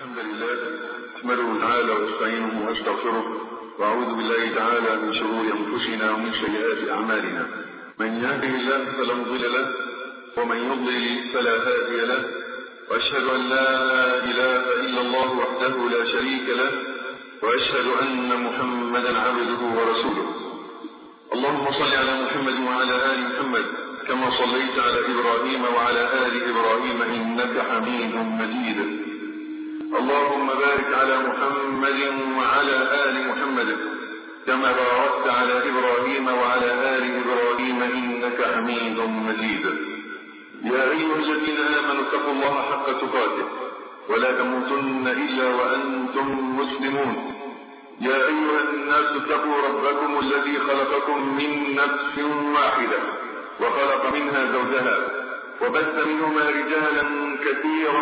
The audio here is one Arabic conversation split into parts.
الحمد لله أحمده تعالى واستعينه واستغفره وأعوذ بالله تعالى من شرور أنفسنا ومن سيئات أعمالنا. من يهده الله فلا مضل له ومن يضلل فلا هادي له، وأشهد أن لا إله إلا الله وحده لا شريك له، وأشهد أن محمدا عبده ورسوله. اللهم صل على محمد وعلى آل محمد كما صليت على إبراهيم وعلى آل إبراهيم إنك حميد مجيد. اللهم بارك على محمد وعلى آل محمد كما باركت على إبراهيم وعلى آل إبراهيم إنك حميد مجيد. يا أيها الذين آمنوا اتقوا الله حق تقاته ولا تموتن إلا وأنتم مسلمون. يا أيها الناس اتقوا ربكم الذي خلقكم من نفس واحدة وخلق منها زوجها وبث منهما رجالا كثيرا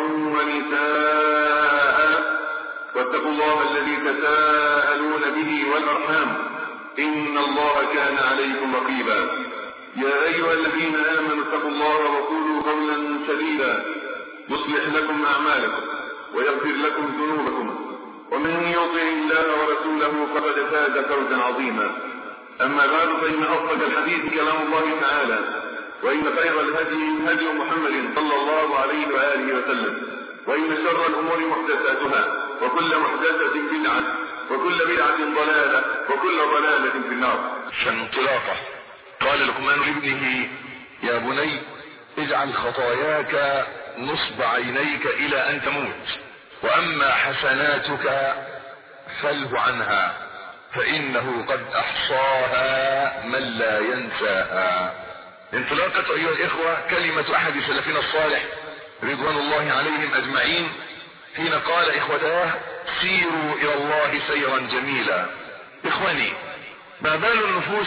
ونساء، واتقوا الله الذي تساءلون به والأرحام إن الله كان عليكم رقيبا. يا أيها الذين آمنوا اتقوا الله وقولوا قولا سديدا يصلح لكم أعمالكم ويغفر لكم ذنوبكم، ومن يطع الله ورسوله فقد فاز فوزا عظيما. أما بعد فإن أصدق الحديث كلام الله تعالى، وإن خير الهدي هدي محمد صلى الله عليه وآله وسلم، وإن شر الأمور محدثاتها وكل محدثة بدعة وكل بدعة ضلالة وكل ضلالة في النار. فانطلاقه قال لقمان لابنه: يا بني اجعل خطاياك نصب عينيك إلى أن تموت، وأما حسناتك فله عنها فإنه قد أحصاها من لا ينساها. انطلاقة أيها الإخوة كلمة أحد سلفنا الصالح رضوان الله عليهم أجمعين حين قال: إخوتاه سيروا إلى الله سيرا جميلا. إخواني، ما بال النفوس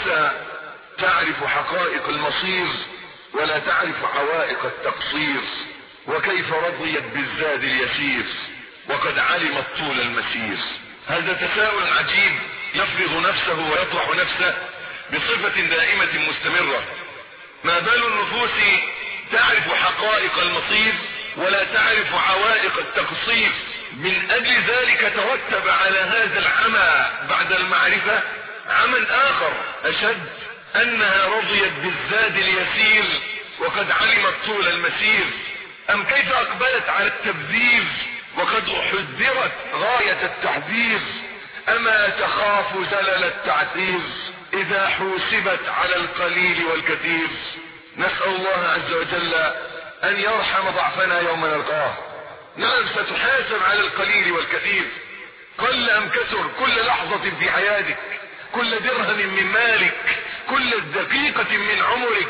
تعرف حقائق المصير ولا تعرف عوائق التقصير، وكيف رضيت بالزاد اليسير وقد علمت طول المسير. هذا تساؤل عجيب يفرض نفسه ويطرح نفسه بصفة دائمة مستمرة. ما بال النفوس تعرف حقائق المصير ولا تعرف عوائق التقصير؟ من أجل ذلك ترتب على هذا العمى بعد المعرفة عمى آخر أشد، أنها رضيت بالزاد اليسير وقد علمت طول المسير. أم كيف أقبلت على التبذير وقد حذرت غاية التحذير؟ أما تخاف زلل التعثير إذا حوسبت على القليل والكثير؟ نسأل الله عز وجل أن يرحم ضعفنا يوم نلقاه. نعم، ستحاسب على القليل والكثير، قل أم كثر، كل لحظة في حياتك، كل درهم من مالك، كل دقيقة من عمرك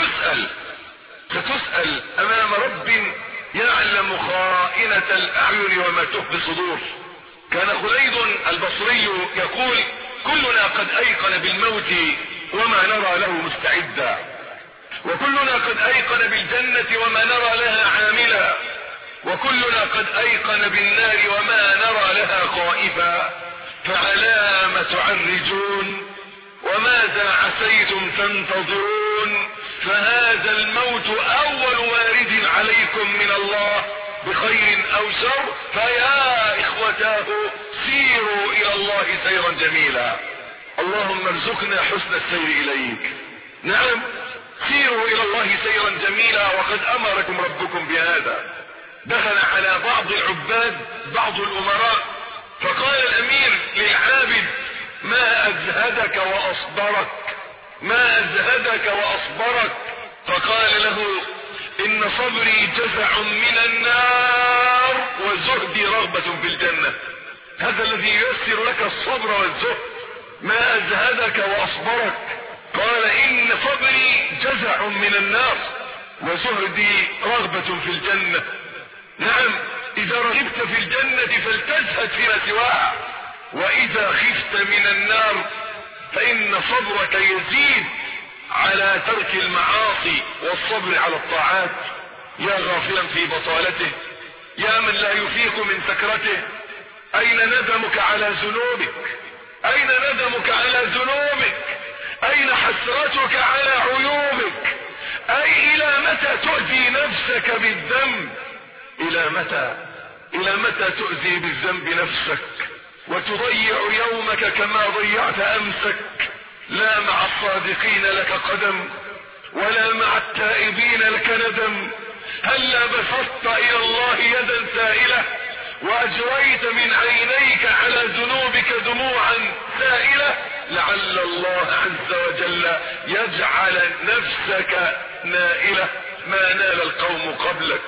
ستسأل أمام رب يعلم خائنة الأعين وما تخفي الصدور. كان خليد البصري يقول: كلنا قد أيقن بالموت وما نرى له مستعدا، وكلنا قد أيقن بالجنة وما نرى لها عاملا، وكلنا قد أيقن بالنار وما نرى لها خائفا، فعلام تعرجون وماذا عسيتم تنتظرون؟ فهذا الموت أول وارد عليكم من الله بخير أو شر، فيا إخوتاه سيروا إلى الله سيرا جميلا. اللهم ارزقنا حسن السير إليك. نعم، سيروا إلى الله سيرا جميلا، وقد أمركم ربكم بهذا. دخل على بعض العباد بعض الأمراء فقال الأمير للعابد: ما أزهدك وأصبرك، ما أزهدك وأصبرك؟ فقال له: إن صبري جزع من النار وزهدي رغبة في الجنة. هذا الذي ييسر لك الصبر والزهد. ما أزهدك وأصبرك؟ قال: إن صبري جزع من النار وزهدي رغبة في الجنة. نعم، إذا رغبت في الجنة فلتزهد فيما سواها، وإذا خفت من النار فإن صبرك يزيد على ترك المعاصي والصبر على الطاعات. يا غافلا في بطالته، يا من لا يفيق من سكرته، أين ندمك على ذنوبك؟ أين ندمك على ذنوبك؟ أين حسرتك على عيوبك؟ أي إلى متى تؤذي نفسك بالذنب؟ إلى متى؟ الى متى تؤذي بالذنب نفسك وتضيع يومك كما ضيعت امسك؟ لا مع الصادقين لك قدم ولا مع التائبين لك ندم. هلا بسطت الى الله يدا سائلة واجريت من عينيك على ذنوبك دموعا سائلة، لعل الله عز وجل يجعل نفسك نائلة ما نال القوم قبلك.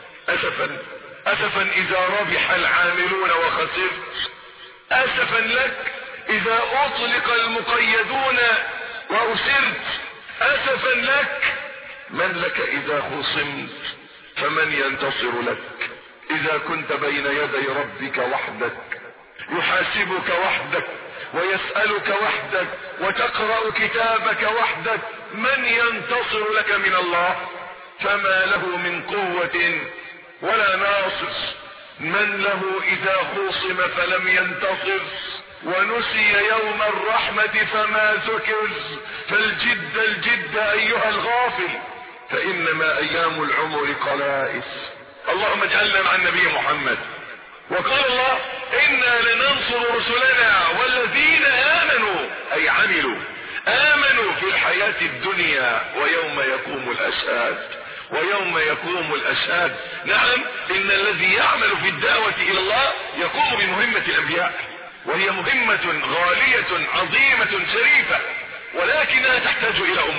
اسفا اذا ربح العاملون وخسرت، اسفا لك اذا اطلق المقيدون واسرت، اسفا لك من لك اذا خصمت فمن ينتصر لك؟ اذا كنت بين يدي ربك وحدك يحاسبك وحدك ويسألك وحدك وتقرأ كتابك وحدك، من ينتصر لك من الله؟ فما له من قوة ولا ناصر. من له اذا خصم فلم ينتصر ونسي يوم الرحمة فما ذكر. فالجد الجد ايها الغافل، فانما ايام العمر قلائل. اللهم اجعلنا مع النبي محمد. وقال الله انا لننصر رسلنا والذين امنوا، اي عملوا امنوا في الحياة الدنيا ويوم يقوم الاشهاد. ويوم يقوم الاشهاد. نعم، ان الذي يعمل في الدعوة الى الله يقوم بمهمة الانبياء، وهي مهمة غالية عظيمة شريفة، ولكنها تحتاج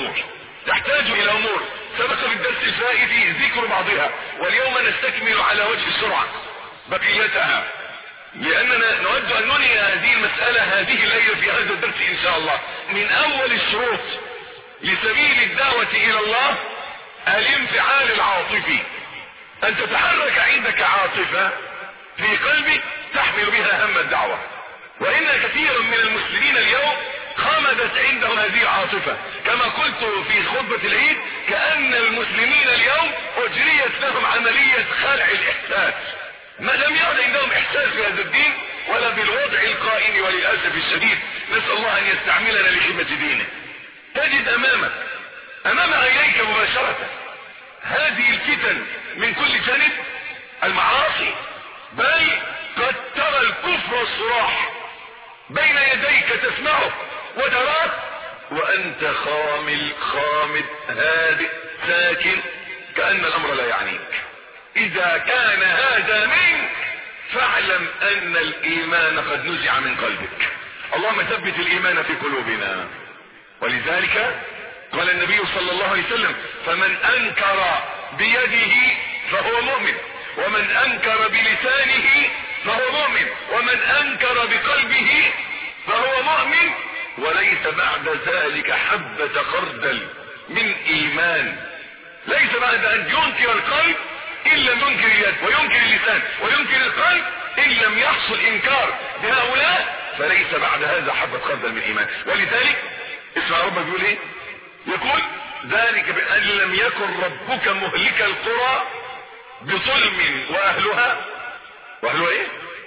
الى امور سبق في الدرس الفائت ذكر بعضها، واليوم نستكمل على وجه السرعة بقيتها، لاننا نود ان ننهي هذه المسألة هذه الليلة في هذا الدرس ان شاء الله. من اول الشروط لسبيل الدعوة الى الله الانفعال العاطفي، ان تتحرك عندك عاطفة في قلبك تحمل بها هم الدعوة. وان كثيرا من المسلمين اليوم خمدت عندهم هذه العاطفة، كما قلت في خطبة العيد كأن المسلمين اليوم اجريت لهم عملية خلع الاحساس، ما لم يعد عندهم احساس بهذا الدين ولا بالوضع القائم، وللأسف الشديد نسأل الله ان يستعملنا لخدمة دينه. تجد امام عينيك مباشرة هذه الفتن من كل جانب، المعاصي، بل قد ترى الكفر الصراح بين يديك تسمعه وتراه وانت خامد هادئ ساكن كأن الامر لا يعنيك. اذا كان هذا منك فاعلم ان الايمان قد نزع من قلبك. اللهم ثبت الايمان في قلوبنا. ولذلك قال النبي صلى الله عليه وسلم فمن انكر بيده فهو مؤمن، ومن انكر بلسانه فهو مؤمن، ومن انكر بقلبه فهو مؤمن، وليس بعد ذلك حبة خردل من ايمان. ليس بعد ان ينكر القلب ان لم ينكر اليد، وينكر اللسان، وينكر القلب ان لم يحصل انكار بهؤلاء، فليس بعد هذا حبة خردل من ايمان. ولذلك اسمع ربك يقول ايه؟ يقول ذلك بأن لم يكن ربك مهلك القرى بظلم واهلها ايه؟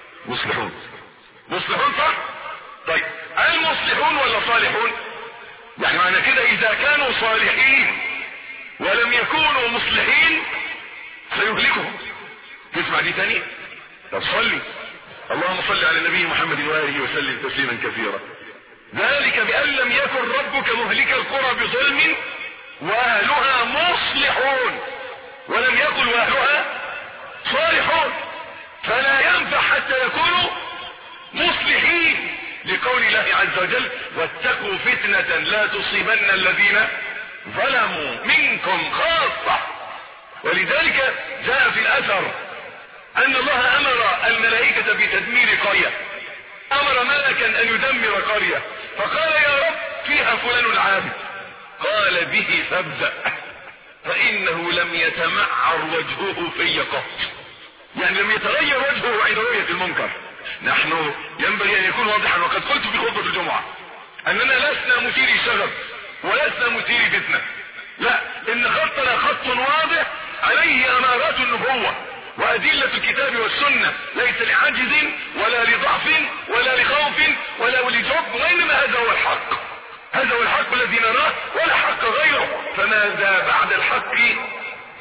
مصلحون صح؟ طيب المصلحون ولا صالحون؟ يعني معنى كده اذا كانوا صالحين ولم يكونوا مصلحين سيهلكهم. تسمع دي تاني؟ طب صلي. اللهم صل على النبي محمد وآله وسلم تسليما كثيرا. ذلك بأن لم يكن ربك مهلك القرى بظلم واهلها مصلحون، ولم يكن واهلها صالحون، فلا ينفع حتى يكونوا مصلحين، لقول الله عز وجل واتقوا فتنة لا تصيبن الذين ظلموا منكم خاصة. ولذلك جاء في الاثر ان الله امر الملائكة بتدمير قرية، امر ملكا ان يدمر قرية، فقال يا رب فيها فلان العابد، قال به فابدأ فانه لم يتمعر وجهه في قط، يعني لم يتغير وجهه عند رؤية المنكر. نحن ينبغي ان يكون واضحا، وقد قلت في خطبة الجمعة اننا لسنا مثيري شغب ولسنا مثيري فتنة، لا، ان خطنا خط واضح عليه امارات النبوة وادلة الكتاب والسنة، ليس لعجز ولا لضعف ولا لخوف ولا لجب، وانما هذا هو الحق، هذا هو الحق الذي نراه ولا حق غيره. فماذا بعد الحق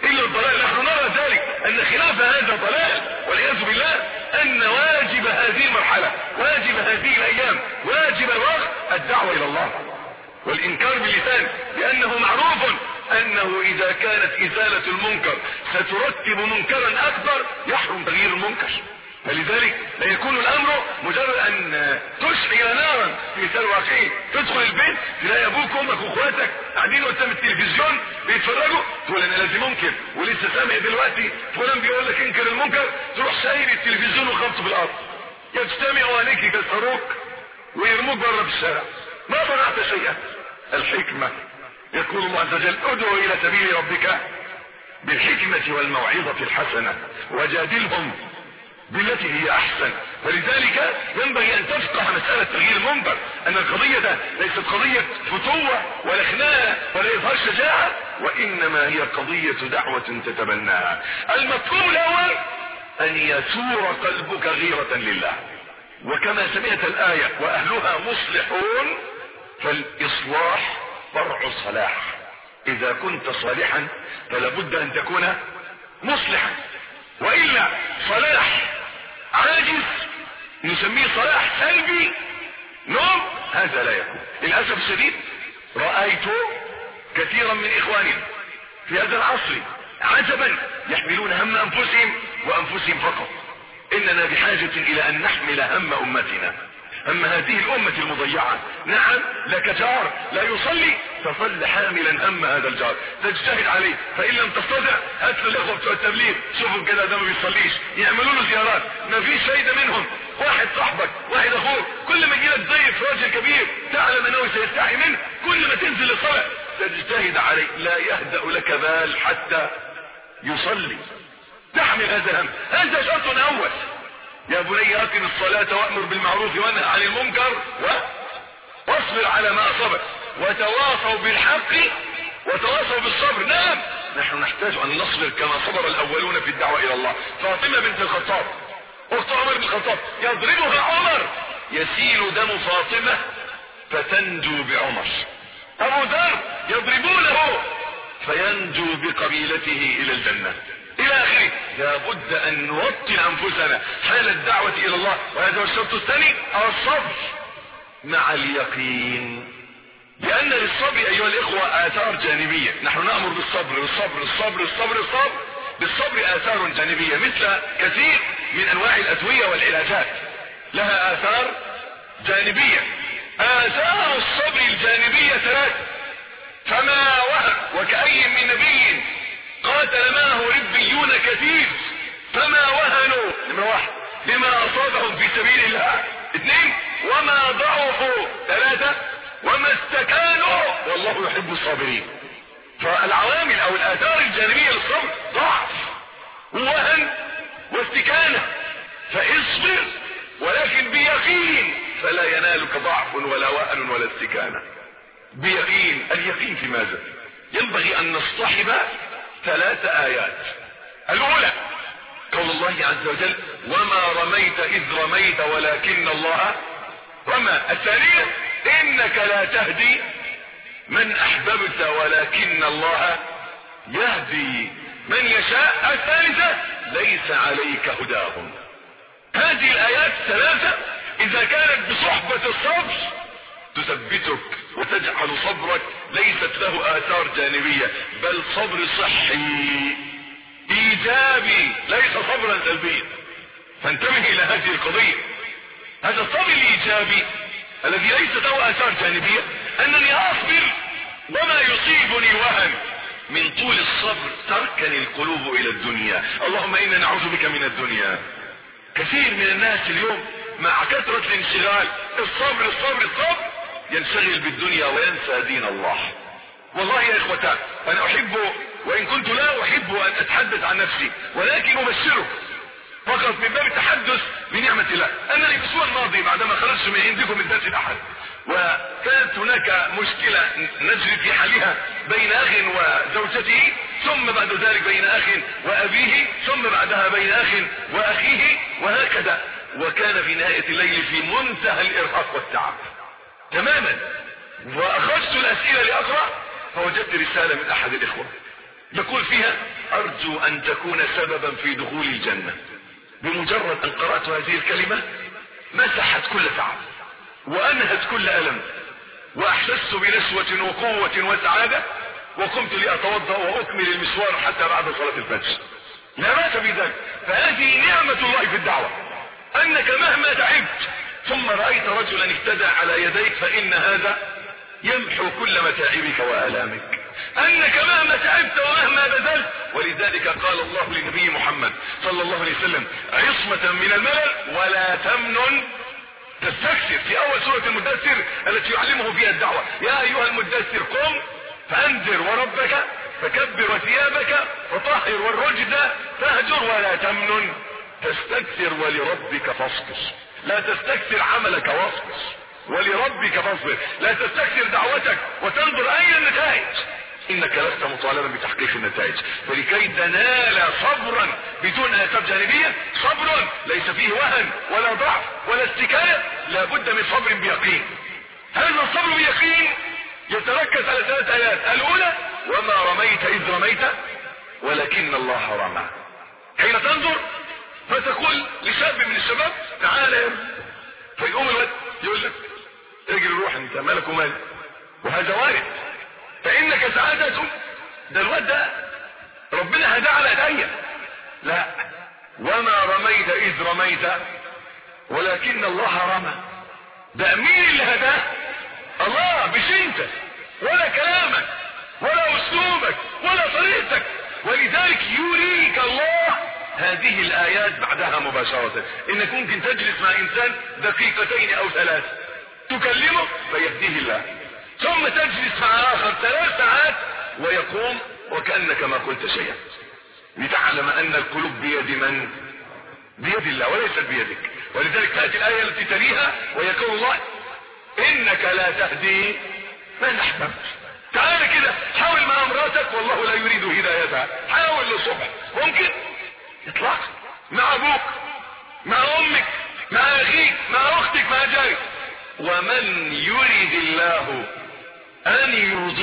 الا الضلال. نحن نرى ذلك ان خلاف هذا ضلال والعياذ بالله، ان واجب هذه المرحلة، واجب هذه الايام، واجب الوقت الدعوة الى الله والانكار باللسان، لانه معروف انه اذا كانت ازالة المنكر سترتب منكرا اكبر يحرم تغيير المنكر. فلذلك لا يكون الامر مجرد ان تشعل نارا في مثال واقعي، تدخل البيت تلاقي ابوك وامك واخواتك قاعدين قدام التلفزيون بيتفرجوا، تقول انا لازم انكر، ولسه سامع دلوقتي فلان بيقول لك انكر المنكر، تروح شايل التلفزيون وخبطه بالارض، يجتمعوا عليك يكسروك ويرموك بره في الشارع، ما صنعت شيئا. الحكمة يقول الله عز وجل ادعو الى سبيل ربك بالحكمة والموعظة الحسنة وجادلهم بالتي هي احسن. فلذلك ينبغي ان تفقه مسألة تغيير المنكر، ان القضية ليست قضية فتوة ولا خناقة ولا اظهار شجاعة، وانما هي قضية دعوة تتبناها. المطلوب الاول ان يثور قلبك غيرة لله، وكما سمعت الآية واهلها مصلحون، فالاصلاح فرع الصلاح. اذا كنت صالحا فلابد ان تكون مصلحا، وإلا صلاح عاجز نسميه صلاح سلبي نوم، هذا لا يكون. للأسف الشديد رأيت كثيرا من إخواننا في هذا العصر عجبا يحملون هم أنفسهم وأنفسهم فقط. إننا بحاجة إلى أن نحمل هم أمتنا، أما هذه الأمة المضيعة. نعم لك جار لا يصلي، تصل حاملا هم هذا الجار، تجتهد عليه، فإن لم تستطع هات له الأخوة بتوع التبليغ، شوفوا كده ده ما بيصليش، يعملوا له زيارات، ما فيش فايدة منهم. واحد صاحبك، واحد أخوك، كل ما يجيلك ضيف راجل كبير تعلم أنه سيستحي منه، كل ما تنزل للصلاة تجتهد عليه، لا يهدأ لك بال حتى يصلي. تحمل هذا الهم، هذا شرط أول. يا بني أقم الصلاة وأمر بالمعروف وانهى عن المنكر واصبر على ما أصابك وتواصوا بالحق وتواصوا بالصبر. نعم نحن نحتاج أن نصبر كما صبر الأولون في الدعوة إلى الله. فاطمة بنت الخطاب أخت عمر بن الخطاب يضربها عمر يسيل دم فاطمة فتنجو بعمر. أبو ذر يضربونه فينجو بقبيلته إلى الجنة الى اخره. لابد ان نوطن انفسنا حال الدعوة الى الله، وهذا هو الشرط الثاني الصبر مع اليقين. لان للصبر ايها الاخوة اثار جانبية، نحن نأمر بالصبر بالصبر الصبر الصبر الصبر، بالصبر اثار جانبية مثل كثير من انواع الادوية والعلاجات لها اثار جانبية. اثار الصبر الجانبية ثلاث، فما وهن وكأي من نبي قاتل معه ربيون كثير فما وهنوا لما اصابهم في سبيل الله. اثنين وما ضعفوا. ثلاثة وما استكانوا والله يحب الصابرين. فالعوامل او الاثار الجانبية للصبر ضعف ووهن واستكانة، فاصبر ولكن بيقين فلا ينالك ضعف ولا وهن ولا استكانة. بيقين. اليقين في ماذا؟ ينبغي ان نصطحب ثلاث آيات. الأولى قول الله عز وجل وما رميت إذ رميت ولكن الله رمى. الثانية إنك لا تهدي من أحببت ولكن الله يهدي من يشاء. الثالثة ليس عليك هداهم. هذه الآيات الثلاثة إذا كانت بصحبة الصبر تثبتك وتجعل صبرك ليست له آثار جانبية، بل صبر صحي إيجابي ليس صبرا سلبيا. فانتبه إلى هذه القضية. هذا الصبر الإيجابي الذي ليس له آثار جانبية أنني أصبر وما يصيبني وهن. من طول الصبر تركني القلوب إلى الدنيا، اللهم إنا نعوذ بك من الدنيا. كثير من الناس اليوم مع كثرة الانشغال الصبر الصبر الصبر ينشغل بالدنيا وينسى دين الله. والله يا اخوتان انا احب وان كنت لا احب ان اتحدث عن نفسي، ولكن ابشره فقط من باب التحدث بنعمة الله. انني الاسبوع الماضي بعدما خرجت من عندكم من درس الاحد وكانت هناك مشكلة نجري في حالها بين اخ وزوجته، ثم بعد ذلك بين اخ وابيه، ثم بعدها بين اخ واخيه، وهكذا. وكان في نهاية الليل في منتهى الارهاق والتعب تماما. واخرجت الاسئلة لاقرأ فوجدت رسالة من احد الاخوة يقول فيها ارجو ان تكون سببا في دخول الجنة. بمجرد ان قرأت هذه الكلمة مسحت كل تعب وانهت كل الم، واحسست بنشوة وقوة وسعادة، وقمت لاتوضأ واكمل المشوار حتى بعد صلاة الفجر. لا بأس بذلك، فهذه نعمة الله في الدعوة، انك مهما تعبت ثم رأيت رجلا اهتدى على يديك فان هذا يمحو كل متاعبك وآلامك، انك مهما تعبت ومهما بذلت. ولذلك قال الله لنبي محمد صلى الله عليه وسلم عصمة من الملل ولا تمنن تستكثر، في اول سورة المدثر التي يعلمه فيها الدعوة: يا ايها المدثر قم فانذر وربك فكبر وثيابك وطهر والرجز فاهجر ولا تمنن تستكثر ولربك فاصبر. لا تستكثر عملك واصبر ولربك فاصبر، لا تستكثر دعوتك وتنظر اين النتائج، انك لست مطالبا بتحقيق النتائج. فلكي تنال صبرا بدون اسباب جانبية، صبر ليس فيه وهن ولا ضعف ولا استكانة، لابد من صبر بيقين. هذا الصبر بيقين يتركز على 3 آيات. الاولى: وما رميت اذ رميت ولكن الله رمى. حين تنظر فتقول لشاب من الشباب: تعال يا ابني، فيقوم الولد يقول لك: اجري روح انت مالك ومالك، وهذا وارد. فانك سعادته ده الواد ده ربنا هداه على ايديا. لا، وما رميت اذ رميت ولكن الله رمى. ده مين اللي هداه؟ الله، مش انت ولا كلامك ولا اسلوبك ولا طريقتك. ولذلك يريك الله هذه الايات بعدها مباشرة. انك ممكن تجلس مع انسان 2 أو 3 تكلمه فيهديه الله، ثم تجلس مع اخر 3 ساعات ويقوم وكأنك ما قلت شيئا، لتعلم ان القلوب بيد من؟ بيد الله وليست بيدك. ولذلك تأتي الآية التي تليها ويقول الله: انك لا تهدي من احببت. تعال كده حاول مع امراتك والله لا يريد هدايتها، حاول للصبح، ممكن اطلاق مع ابوك مع امك مع اخيك مع اختك مع جارك. ومن يريد الله ان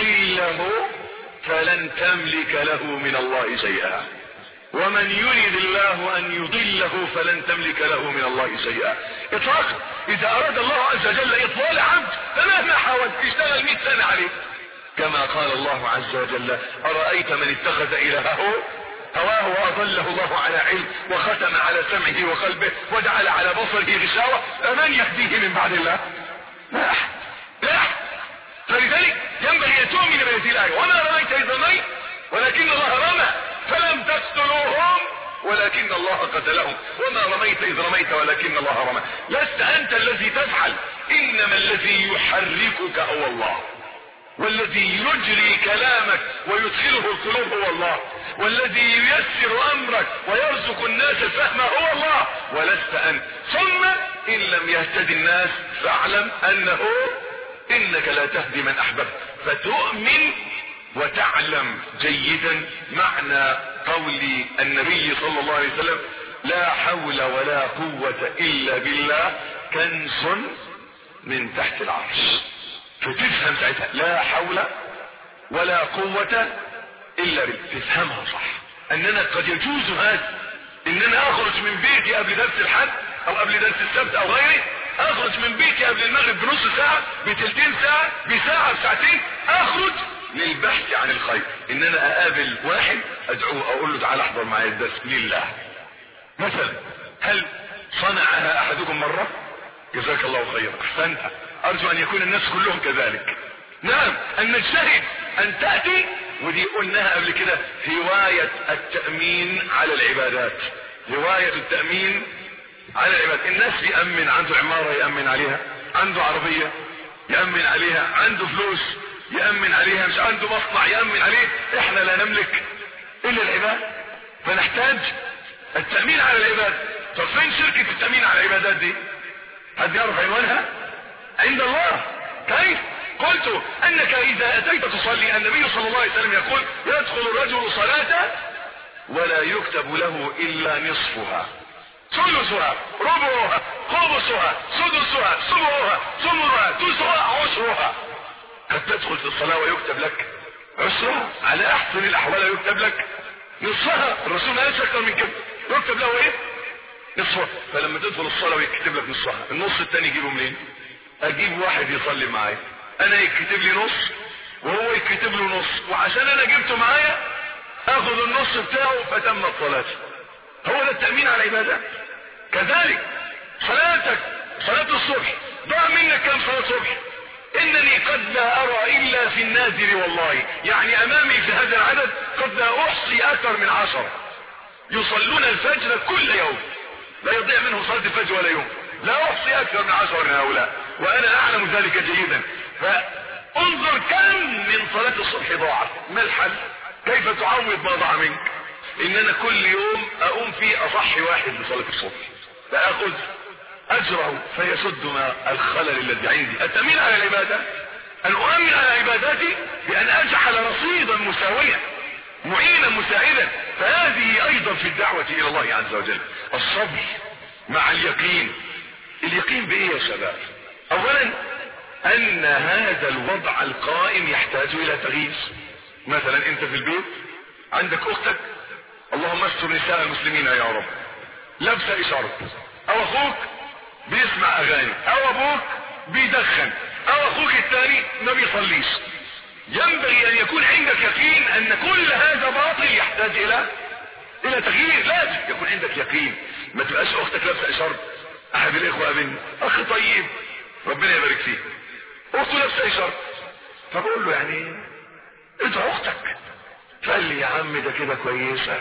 يضله فلن تملك له من الله شيئا. ومن يريد الله ان يضله فلن تملك له من الله شيئا. اطلاقا. اذا اراد الله عز وجل اضلال عبد فمهما حاولت تشتغل 100 سنة عليه، كما قال الله عز وجل: ارايت من اتخذ الهه هواه واضله الله على علم وختم على سمعه وقلبه وجعل على بصره غشاوة، فمن يهديه من بعد الله؟ لا احد، لا احد. فلذلك ينبغي ان تؤمن بهذه الايه: وما رميت اذ رميت ولكن الله رمى فلم تقتلوهم ولكن الله قتلهم. وما رميت اذ رميت ولكن الله رمى. لست انت الذي تفعل، انما الذي يحركك هو الله، والذي يجري كلامك ويدخله القلوب هو الله، والذي ييسر امرك ويرزق الناس الفهم هو الله ولست انت. ثم ان لم يهتدي الناس فاعلم انه انك لا تهدي من احببت. فتؤمن وتعلم جيدا معنى قول النبي صلى الله عليه وسلم: لا حول ولا قوة الا بالله كنز من تحت العرش. فتفهم ساعتها لا حول ولا قوة الا بالله، تفهمها صح. اننا قد يجوز هذا، اننا اخرج من بيتي قبل درس الحد او قبل درس السبت او غيره، اخرج من بيتي قبل المغرب بنص ساعة بتلتين ساعة بساعة بساعتين، اخرج للبحث عن الخير. ان انا اقابل واحد ادعوه اقول له تعال احضر معي الدرس لله مثلا. هل صنعها احدكم مرة؟ جزاك الله خيرا، احسنت. ارجو ان يكون الناس كلهم كذلك. نعم، ان نجتهد ان تأتي، ودي قلناها قبل كده، هواية التأمين على العبادات. هواية التأمين على العبادات. الناس يأمن، عنده عمارة يأمن عليها، عنده عربية يأمن عليها، عنده فلوس يأمن عليها، مش عنده مصنع يأمن عليه. احنا لا نملك الا العباد، فنحتاج التأمين على العباد. طب فين شركة التأمين على العبادات دي؟ حد يعرف عنوانها؟ عند الله. كيف؟ قلت انك اذا اتيت تصلي، النبي صلى الله عليه وسلم يقول: يدخل الرجل صلاة ولا يكتب له الا نصفها، ثلثها، ربعها، خمسها، سدسها، سبعها، ثمنها، تسعها، عشرها. قد تدخل في الصلاة ويكتب لك عشرها، على احسن الاحوال يكتب لك نصفها. الرسول ما قالش اكتر من كده، يكتب له ايه؟ نصفها. فلما تدخل الصلاه ويكتب لك نصفها، النص الثاني يجيبه منين؟ اجيب واحد يصلي معايا، انا يكتب لي نص وهو يكتب له نص، وعشان انا جبته معايا اخذ النص بتاعه فتمت صلاتي. هو ده التأمين على العبادات. كذلك صلاتك، صلاة الصبح، ضاع منك كم صلاة صبح؟ انني قد لا ارى الا في النادر والله، يعني امامي في هذا العدد قد لا احصي اكثر من 10 يصلون الفجر كل يوم، لا يضيع منهم صلاة الفجر ولا يوم، لا احصي اكثر من 10 من هؤلاء، وانا اعلم ذلك جيدا. فانظر كم من صلاة الصبح ضاعت. ما الحل؟ كيف تعوض ما ضاع منك؟ ان انا كل يوم اقوم فيه اصحي واحد لصلاة الصبح، فاخذ اجره فيسد ما الخلل الذي عندي. التأمين على العبادة، ان اؤمن على عباداتي بان اجعل رصيدا مساويا معينا مساعدا. فهذه ايضا في الدعوة الى الله عز وجل الصبر مع اليقين. اليقين بايه يا شباب؟ اولا ان هذا الوضع القائم يحتاج الى تغيير. مثلا انت في البيت عندك اختك، اللهم استر نساء المسلمين يا رب، لابسه اشارة، او اخوك بيسمع اغاني، او ابوك بيدخن، او اخوك الثاني ما بيصليش. ينبغي ان يكون عندك يقين ان كل هذا باطل يحتاج الى تغيير. لازم يكون عندك يقين. ما تبقاش اختك لابسه اشارة. احد الاخوه قابلني، اخ طيب ربنا يبارك فيه، اخته لابسه اشارة، فبقول له يعني ادعو اختك. فقال لي يا عم ده كده كويسه.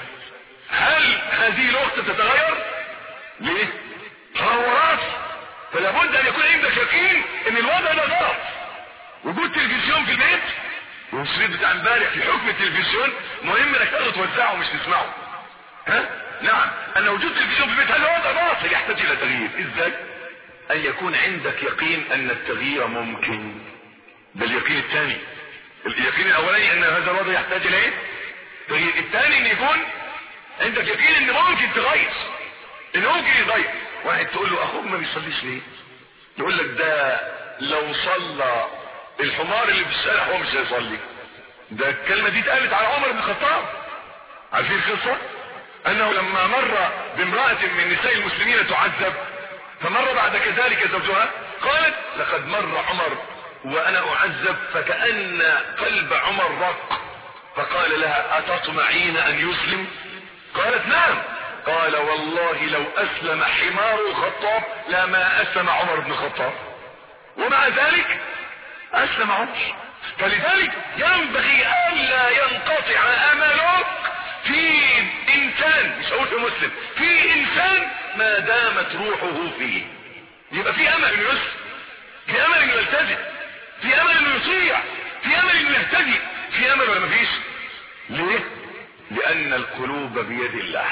هل هذه الاخت تتغير؟ ليه؟ تطورات. فلا بد ان يكون عندك يقين ان الوضع ده غلط. وجود تلفزيون في البيت، والشريط بتاع امبارح في حكم التلفزيون مهم انك تاخده توزعه مش تسمعه. ها؟ نعم، ان وجود تلفزيون في البيت هذا وضع باطل يحتاج الى تغيير. ازاي؟ ان يكون عندك يقين ان التغيير ممكن. ده اليقين الثاني. اليقين الاولاني ان هذا الوضع يحتاج الى ايه؟ تغيير. الثاني ان يكون عندك يقين ان ممكن تغير، ان ممكن يغير. واحد تقول له اخوك ما بيصليش ليه؟ يقول لك ده لو صلى الحمار اللي في الشارع هو مش هيصلي. ده الكلمة دي اتقالت على عمر بن الخطاب. عارفين القصة؟ انه لما مر بامرأة من نساء المسلمين تعذب، فمر بعد كذلك زوجها، قالت لقد مر عمر وانا اعذب فكأن قلب عمر رق، فقال لها اتطمعين ان يسلم؟ قالت نعم. قال والله لو اسلم حمار الخطاب لما اسلم عمر بن الخطاب، ومع ذلك اسلم عمر. فلذلك ينبغي الا ينقطع املك في انسان، مش هقول في مسلم، في انسان ما دامت روحه فيه. يبقى في امل انه يسلم، في امل انه يلتزم، في امل انه يطيع، في امل انه يهتدي، في امل ولا مفيش؟ ليه؟ لان القلوب بيد الله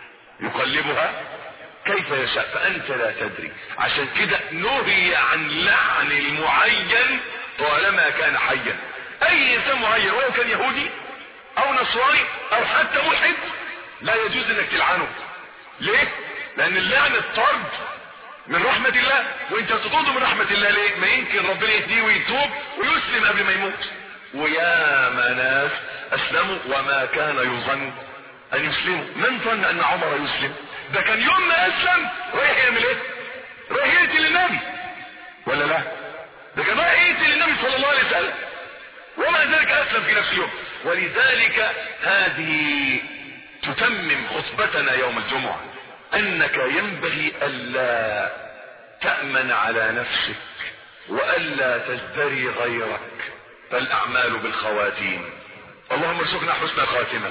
يقلبها كيف يشاء، فانت لا تدري. عشان كده نهي عن لعن المعين طالما كان حيا. اي انسان معين ولو كان يهودي او نصراني او حتى ملحد لا يجوز انك تلعنه. ليه؟ لان اللعن الطرد من رحمة الله، وانت تطرده من رحمة الله ليه؟ ما يمكن ربنا يهديه ويتوب ويسلم قبل ما يموت. ويا ناس اسلموا وما كان يظن ان يسلموا. من ظن ان عمر يسلم؟ ده كان يوم ما اسلم رايح يعمل ايه؟ رايح يقتل النبي ولا لا؟ ده كان رايح يقتل النبي صلى الله عليه وسلم، ومع ذلك اسلم في نفس اليوم. ولذلك هذه تتمم خطبتنا يوم الجمعة، انك ينبغي الا تأمن على نفسك والا تزدري غيرك، فالاعمال بالخواتيم. اللهم ارزقنا حسن خاتمة.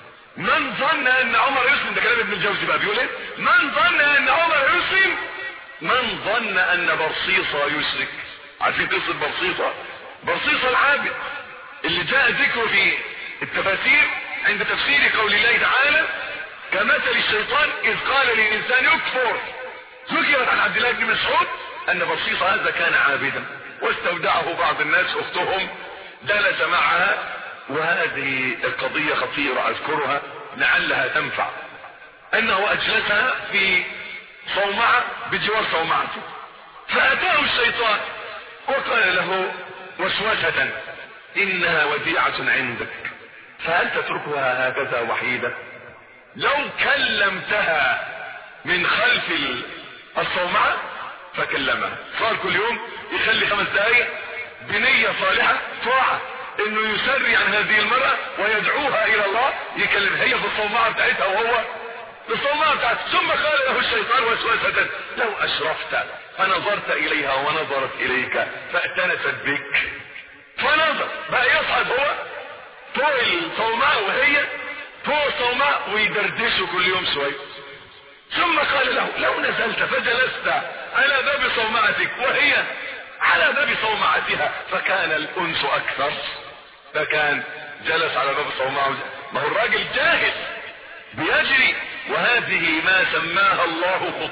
من ظن ان عمر يسلم، ده كلام ابن الجوزي بقى بيقول ايه؟ من ظن ان عمر يسلم، من ظن ان برصيصة يشرك. عارفين قصة برصيصة؟ برصيصة العابد اللي جاء ذكره في التفاسير عند تفسير قول الله تعالى كمثل الشيطان اذ قال للانسان يكفر. ذكرت عن عبد الله بن مسعود ان برصيصة هذا كان عابدا واستودعه بعض الناس، اختهم جلس معها، وهذه القضية خطيرة اذكرها لعلها تنفع. انه اجلسها في صومعة بجوار صومعته، فاتاه الشيطان وقال له وسوسة انها وديعة عندك، فهل تتركها هكذا وحيدة؟ لو كلمتها من خلف الصومعة فكلمها، صار كل يوم يخلي 5 دقائق بنية صالحة طاعة انه يسري عن هذه المرأة ويدعوها الى الله، يكلمها هي في الصومعة بتاعتها وهو في الصومعة بتاعتها. ثم قال له الشيطان وسوسة: لو اشرفت فنظرت اليها ونظرت اليك فأتنست بك. فنظر بقى يصعد هو فوق الصومعة وهي فوق الصومعة ويدردشوا كل يوم شوية. ثم قال له: لو نزلت فجلست على باب صومعتك وهي على باب صومعتها فكان الأنس أكثر. فكان جلس على باب صومعه، ما هو الراجل جاهز بيجري. وهذه ما سماها الله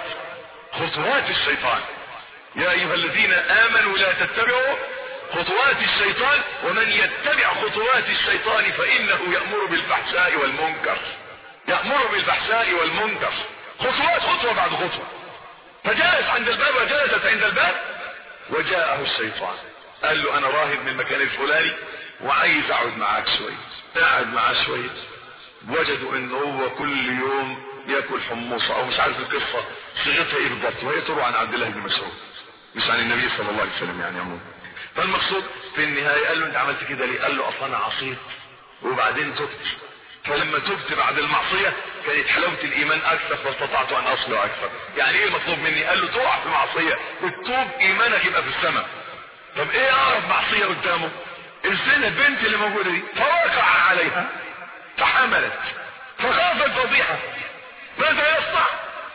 خطوات الشيطان. يا أيها الذين آمنوا لا تتبعوا خطوات الشيطان ومن يتبع خطوات الشيطان فإنه يأمر بالفحشاء والمنكر. يأمر بالفحشاء والمنكر، خطوة بعد خطوة. فجلس عند الباب وجلست عند الباب وجاءه الشيطان قال له: انا راهب من المكان الفلاني وعايز اقعد معاك شوية. قعد معاه شوية، وجدوا ان هو كل يوم ياكل حمصة او مش عارف القصة صيغتها ايه بالضبط، وهي تروى عن عبد الله بن مسعود مش عن النبي صلى الله عليه وسلم يعني عموما. فالمقصود في النهاية قال له: انت عملت كده ليه؟ قال له: اصلا انا عصيت وبعدين تبت، فلما تبت بعد المعصية كانت حلاوة الايمان اكثر فاستطعت ان اصل اكثر. يعني ايه المطلوب مني؟ قال له: تقع في معصية التوب ايمانك يبقى في السماء. طب ايه اقرب معصية قدامه؟ الزنا، البنت اللي موجودة دي، فوقع عليها فحملت فخاف الفضيحة، ماذا يصنع؟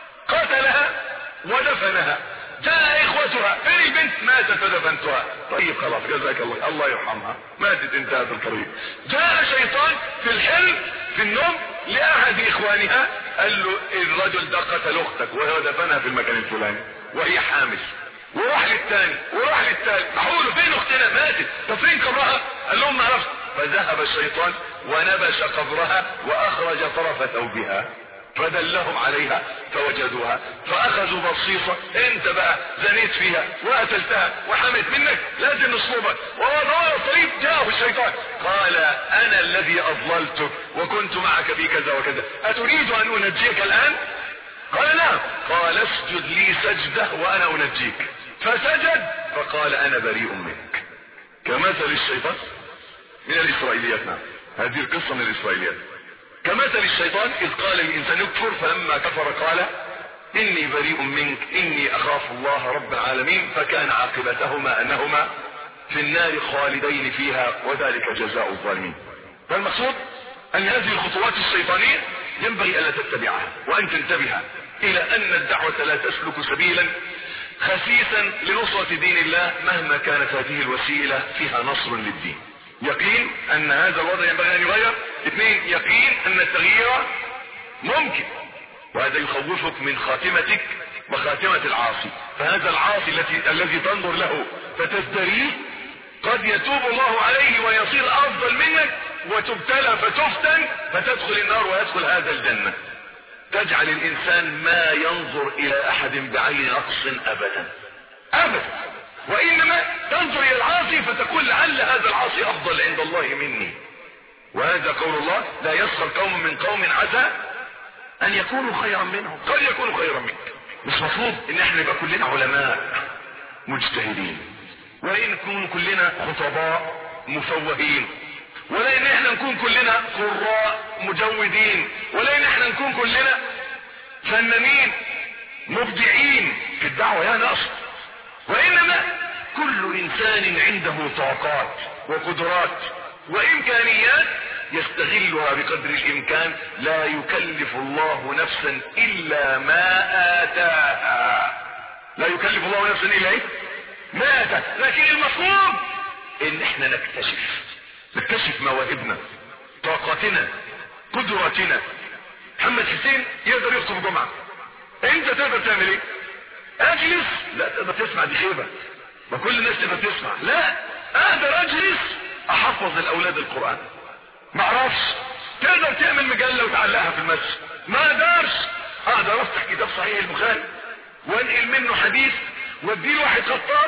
قتلها ودفنها. جاء اخوتها: فين البنت؟ ماتت فدفنتها. طيب خلاص جزاك الله يرحمها، ماتت انتهت القضية. جاء شيطان في الحلم في النوم لاحد اخوانها قال له: الرجل ده قتل اختك وهو دفنها في المكان الفلاني وهي حامل. وراح للثاني وراح للثالث، اقول فين اختنا؟ ماتت. طب فين قبرها؟ قال لهم ما عرفت. فذهب الشيطان ونبش قبرها واخرج طرف ثوبها فدلهم عليها فوجدوها فاخذوا بصيصة: انت بقى زنيت فيها وقتلتها وحمت منك لازم نصلبك. ووضعوا الطريق جاءه الشيطان قال: انا الذي اضللتك وكنت معك في كذا وكذا، اتريد ان انجيك الان؟ قال: نعم. قال: اسجد لي سجدة وانا انجيك. فسجد فقال: انا بريء منك. كمثل الشيطان من الاسرائيليات. نعم، هذه القصة من الاسرائيليات. كمثل الشيطان اذ قال الانسان اكفر فلما كفر قال: اني بريء منك اني اخاف الله رب العالمين. فكان عاقبتهما انهما في النار خالدين فيها وذلك جزاء الظالمين. فالمقصود ان هذه الخطوات الشيطانية ينبغي الا تتبعها وان تنتبه الى ان الدعوة لا تسلك سبيلا خسيسا لنصرة دين الله مهما كانت هذه الوسيلة فيها نصر للدين. يقين ان هذا الوضع ينبغي ان يغير. 2 يقين ان التغيير ممكن، وهذا يخوفك من خاتمتك وخاتمة العاصي. فهذا العاصي الذي تنظر له فتزدريه قد يتوب الله عليه ويصير افضل منك وتبتلى فتفتن فتدخل النار ويدخل هذا الجنة. تجعل الانسان ما ينظر الى احد بعين نقص ابدا، وانما تنظر الى العاصي فتقول: لعل هذا العاصي افضل عند الله مني. وهذا قول الله: لا يسخر قوم من قوم عسى ان يكونوا خيرا منهم. قد يكونوا خيرا منك. مش مفروض ان احنا نبقى كلنا علماء مجتهدين، ولا نكون كلنا خطباء مفوهين، ولا ان احنا نكون كلنا قراء مجودين، ولا ان احنا نكون كلنا فنانين مبدعين في الدعوة يا ناس. وانما كل انسان عنده طاقات وقدرات وامكانيات يستغلها بقدر الامكان. لا يكلف الله نفسا الا ما اتاها. لا يكلف الله نفسا الا ما اتاها. لكن المفروض ان احنا نكتشف مواهبنا، طاقتنا، قدراتنا. محمد حسين يقدر يخطب جمعة، انت تقدر تعمل ايه؟ اجلس؟ لا تقدر تسمع، دي خيبة. ما كل الناس تقدر تسمع. لا، اقدر اجلس احفظ الاولاد القرآن. ما اعرفش. تقدر تعمل مجلة وتعلقها في المسجد. ما اقدرش. اقدر افتح كتاب صحيح البخاري وانقل منه حديث واديله واحد خطاط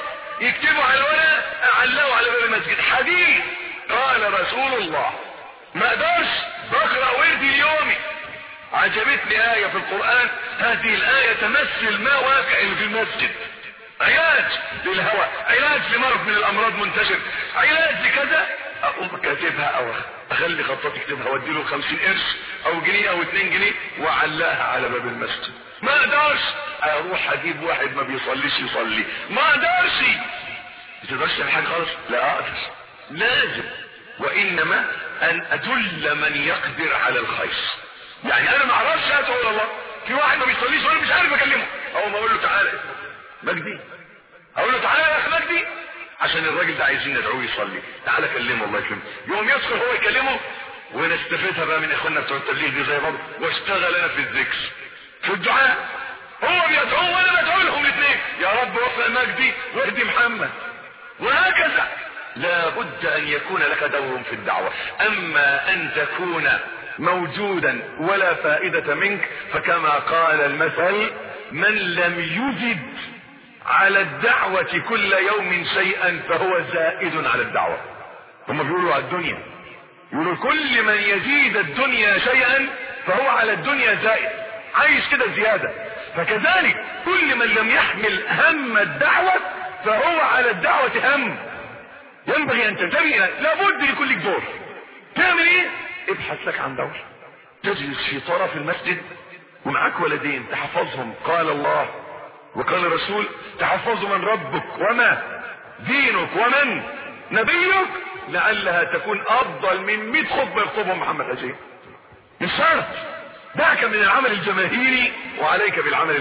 يكتبوا على الورق علقوا على باب المسجد حديث قال رسول الله. ما اقدرش بقرا وردي اليومي، عجبتني آية في القرآن، هذه الآية تمثل ما واقع في المسجد، علاج للهوى، علاج لمرض من الأمراض منتشر، علاج لكذا، أقوم كاتبها أو أخلي خطاط يكتبها واديله 50 قرش أو جنيه أو 2 جنيه وأعلقها على باب المسجد. ما أقدرش أروح أجيب واحد ما بيصليش يصلي، ما أقدرش. ما تقدرش تعمل حاجة خالص؟ لا أقدر، لازم، وإنما أن أدل من يقدر على الخير. يعني انا ما اعرفش ادعو الى الله، في واحد ما بيصليش وانا مش عارف اكلمه، او ما اقول له تعالى مجدي، اقول له تعالى يا اخي مجدي عشان الراجل ده عايزين ندعوه يصلي، تعالى كلمه الله يكرمه، يقوم يدخل هو يكلمه ونستفيدها بقى من اخواننا بتوع التبليغ دي زي بعض، واشتغل انا في الذكر في الدعاء، هو بيدعوه وانا بدعو لهم الاثنين، يا رب وفق مجدي واهدي محمد، وهكذا. لا بد ان يكون لك دور في الدعوة. اما ان تكون موجودا ولا فائدة منك، فكما قال المثل من لم يجد على الدعوة كل يوم شيئا فهو زائد على الدعوة. هم بيقولوا على الدنيا، يقولوا كل من يزيد الدنيا شيئا فهو على الدنيا زائد، عايش كده زيادة. فكذلك كل من لم يحمل هم الدعوة فهو على الدعوة هم. ينبغي ان تنتبه، لابد يكون لك دور. تعمل ايه؟ ابحث لك عن دور، تجلس في طرف المسجد ومعك ولدين تحفظهم قال الله وقال الرسول، تحفظ من ربك وما دينك ومن نبيك، لعلها تكون افضل من 100 خطبه يخطبهم محمد أجيه. مش شرط، دعك من العمل الجماهيري وعليك بالعمل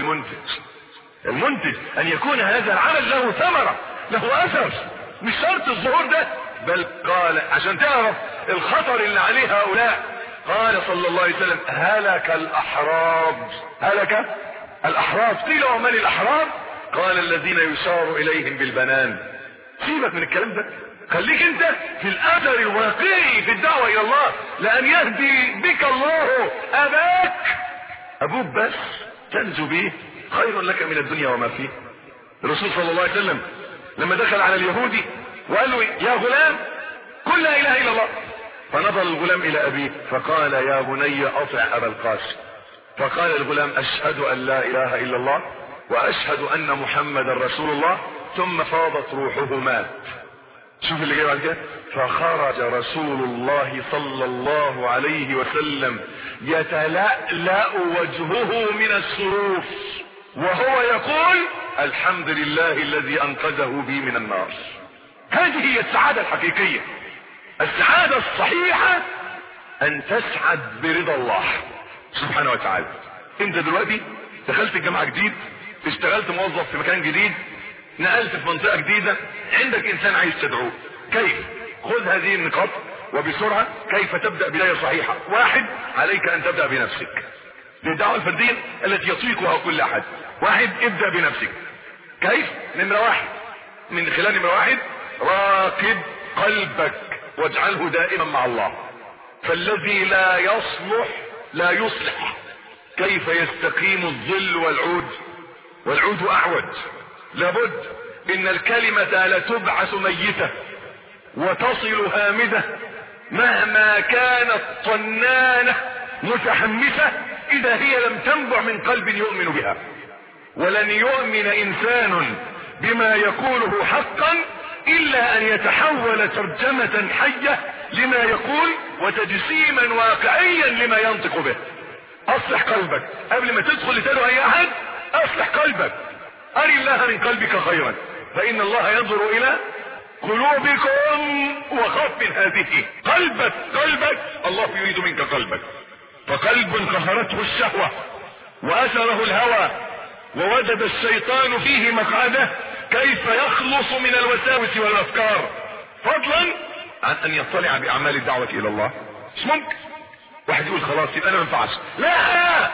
المنتج ان يكون هذا العمل له ثمرة له اثر، مش شرط الظهور ده، بل قال عشان تعرف الخطر اللي عليه هؤلاء، قال صلى الله عليه وسلم هلك الأحراب. قيل ومن الأحراب؟ قال الذين يشار إليهم بالبنان. سيبك من الكلام ده، خليك انت في الأثر الواقعي في الدعوة إلى الله، لأن يهدي بك الله أبوك بس تنجو به خير لك من الدنيا وما فيه. الرسول صلى الله عليه وسلم لما دخل على اليهودي وقال له يا غلام قل لا اله الا الله، فنظر الغلام الى ابيه فقال يا بني اطع ابا القاسم، فقال الغلام اشهد ان لا اله الا الله واشهد ان محمدا رسول الله، ثم فاضت روحه مات. شوف اللي جاي بعد كده، فخرج رسول الله صلى الله عليه وسلم يتلألأ وجهه من السرور وهو يقول الحمد لله الذي انقذه بي من النار. هذه هي السعادة الحقيقية. السعادة الصحيحة ان تسعد برضا الله سبحانه وتعالى. انت دلوقتي دخلت الجامعة جديد، اشتغلت موظف في مكان جديد، نقلت في منطقة جديدة، عندك انسان عايز تدعوه، كيف؟ خذ هذه النقاط وبسرعة كيف تبدأ بداية صحيحة. 1، عليك ان تبدأ بنفسك، للدعوة الفردية التي يطيقها كل احد. 1، ابدأ بنفسك. كيف؟ نمرة 1، من خلال نمرة 1 راقب قلبك واجعله دائما مع الله، فالذي لا يصلح لا يصلح. كيف يستقيم الظل والعود اعوج؟ لابد ان الكلمة لتبعث ميتة وتصل هامدة مهما كانت طنانة متحمسة اذا هي لم تنبع من قلب يؤمن بها. ولن يؤمن انسان بما يقوله حقا الا ان يتحول ترجمة حية لما يقول وتجسيما واقعيا لما ينطق به. اصلح قلبك قبل ما تدخل لتدعو اي احد، اصلح قلبك. اري الله من قلبك خيرا فان الله ينظر الى قلوبكم وخف من هذه. قلبك الله يريد منك قلبك. فقلب قهرته الشهوة واثره الهوى ووجد الشيطان فيه مقعده، كيف يخلص من الوساوس والافكار؟ فضلا عن ان يطلع باعمال الدعوة الى الله. مش ممكن واحد يقول خلاص يبقى انا ما ينفعش. لا،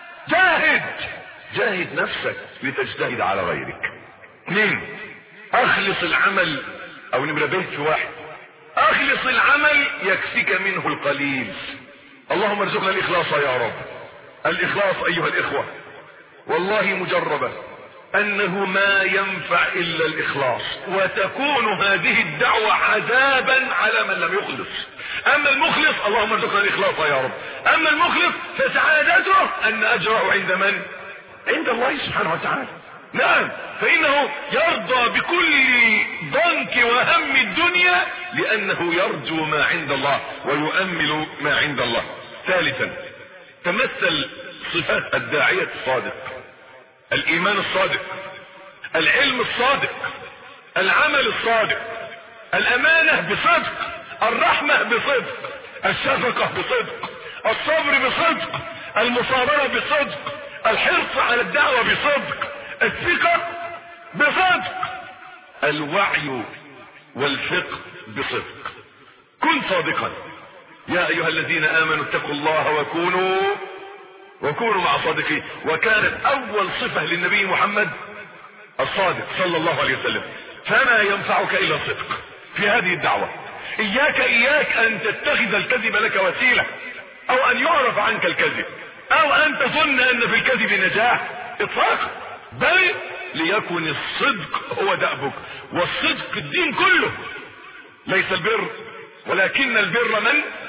جاهد نفسك لتجتهد على غيرك. 2، اخلص العمل، او نمرة ب في 1، اخلص العمل يكفيك منه القليل. اللهم ارزقنا الاخلاص يا رب. الاخلاص ايها الاخوة والله مجربة، انه ما ينفع الا الاخلاص، وتكون هذه الدعوة عذابا على من لم يخلص. اما المخلص اللهم ارزقنا الاخلاص يا رب، اما المخلص فسعادته ان اجره عند من؟ عند الله سبحانه وتعالى. نعم، فانه يرضى بكل ضنك وهم الدنيا لانه يرجو ما عند الله ويؤمل ما عند الله. ثالثا، تمثل صفات الداعية الصادق: الايمان الصادق، العلم الصادق، العمل الصادق، الامانة بصدق، الرحمة بصدق، الشفقة بصدق، الصبر بصدق، المصابرة بصدق، الحرص على الدعوة بصدق، الثقة بصدق، الوعي والفقه بصدق. كن صادقا يا ايها الذين امنوا اتقوا الله وكونوا مع صادقين. وكانت اول صفة للنبي محمد الصادق صلى الله عليه وسلم. فما ينفعك الا الصدق في هذه الدعوة. اياك ان تتخذ الكذب لك وسيلة، او ان يعرف عنك الكذب، او ان تظن ان في الكذب نجاح اطلاقا، بل ليكن الصدق هو دأبك. والصدق الدين كله. ليس البر ولكن البر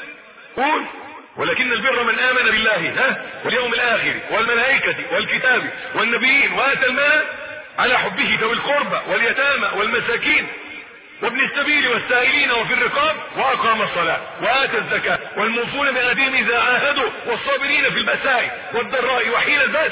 من آمن بالله واليوم الآخر والملائكة والكتاب والنبيين وآتى المال على حبه ذوي القربى واليتامى والمساكين وابن السبيل والسائلين وفي الرقاب وأقام الصلاة وآتى الزكاة والموفون بأهدهم إذا عاهدوا والصابرين في البأساء والضراء وحين البأس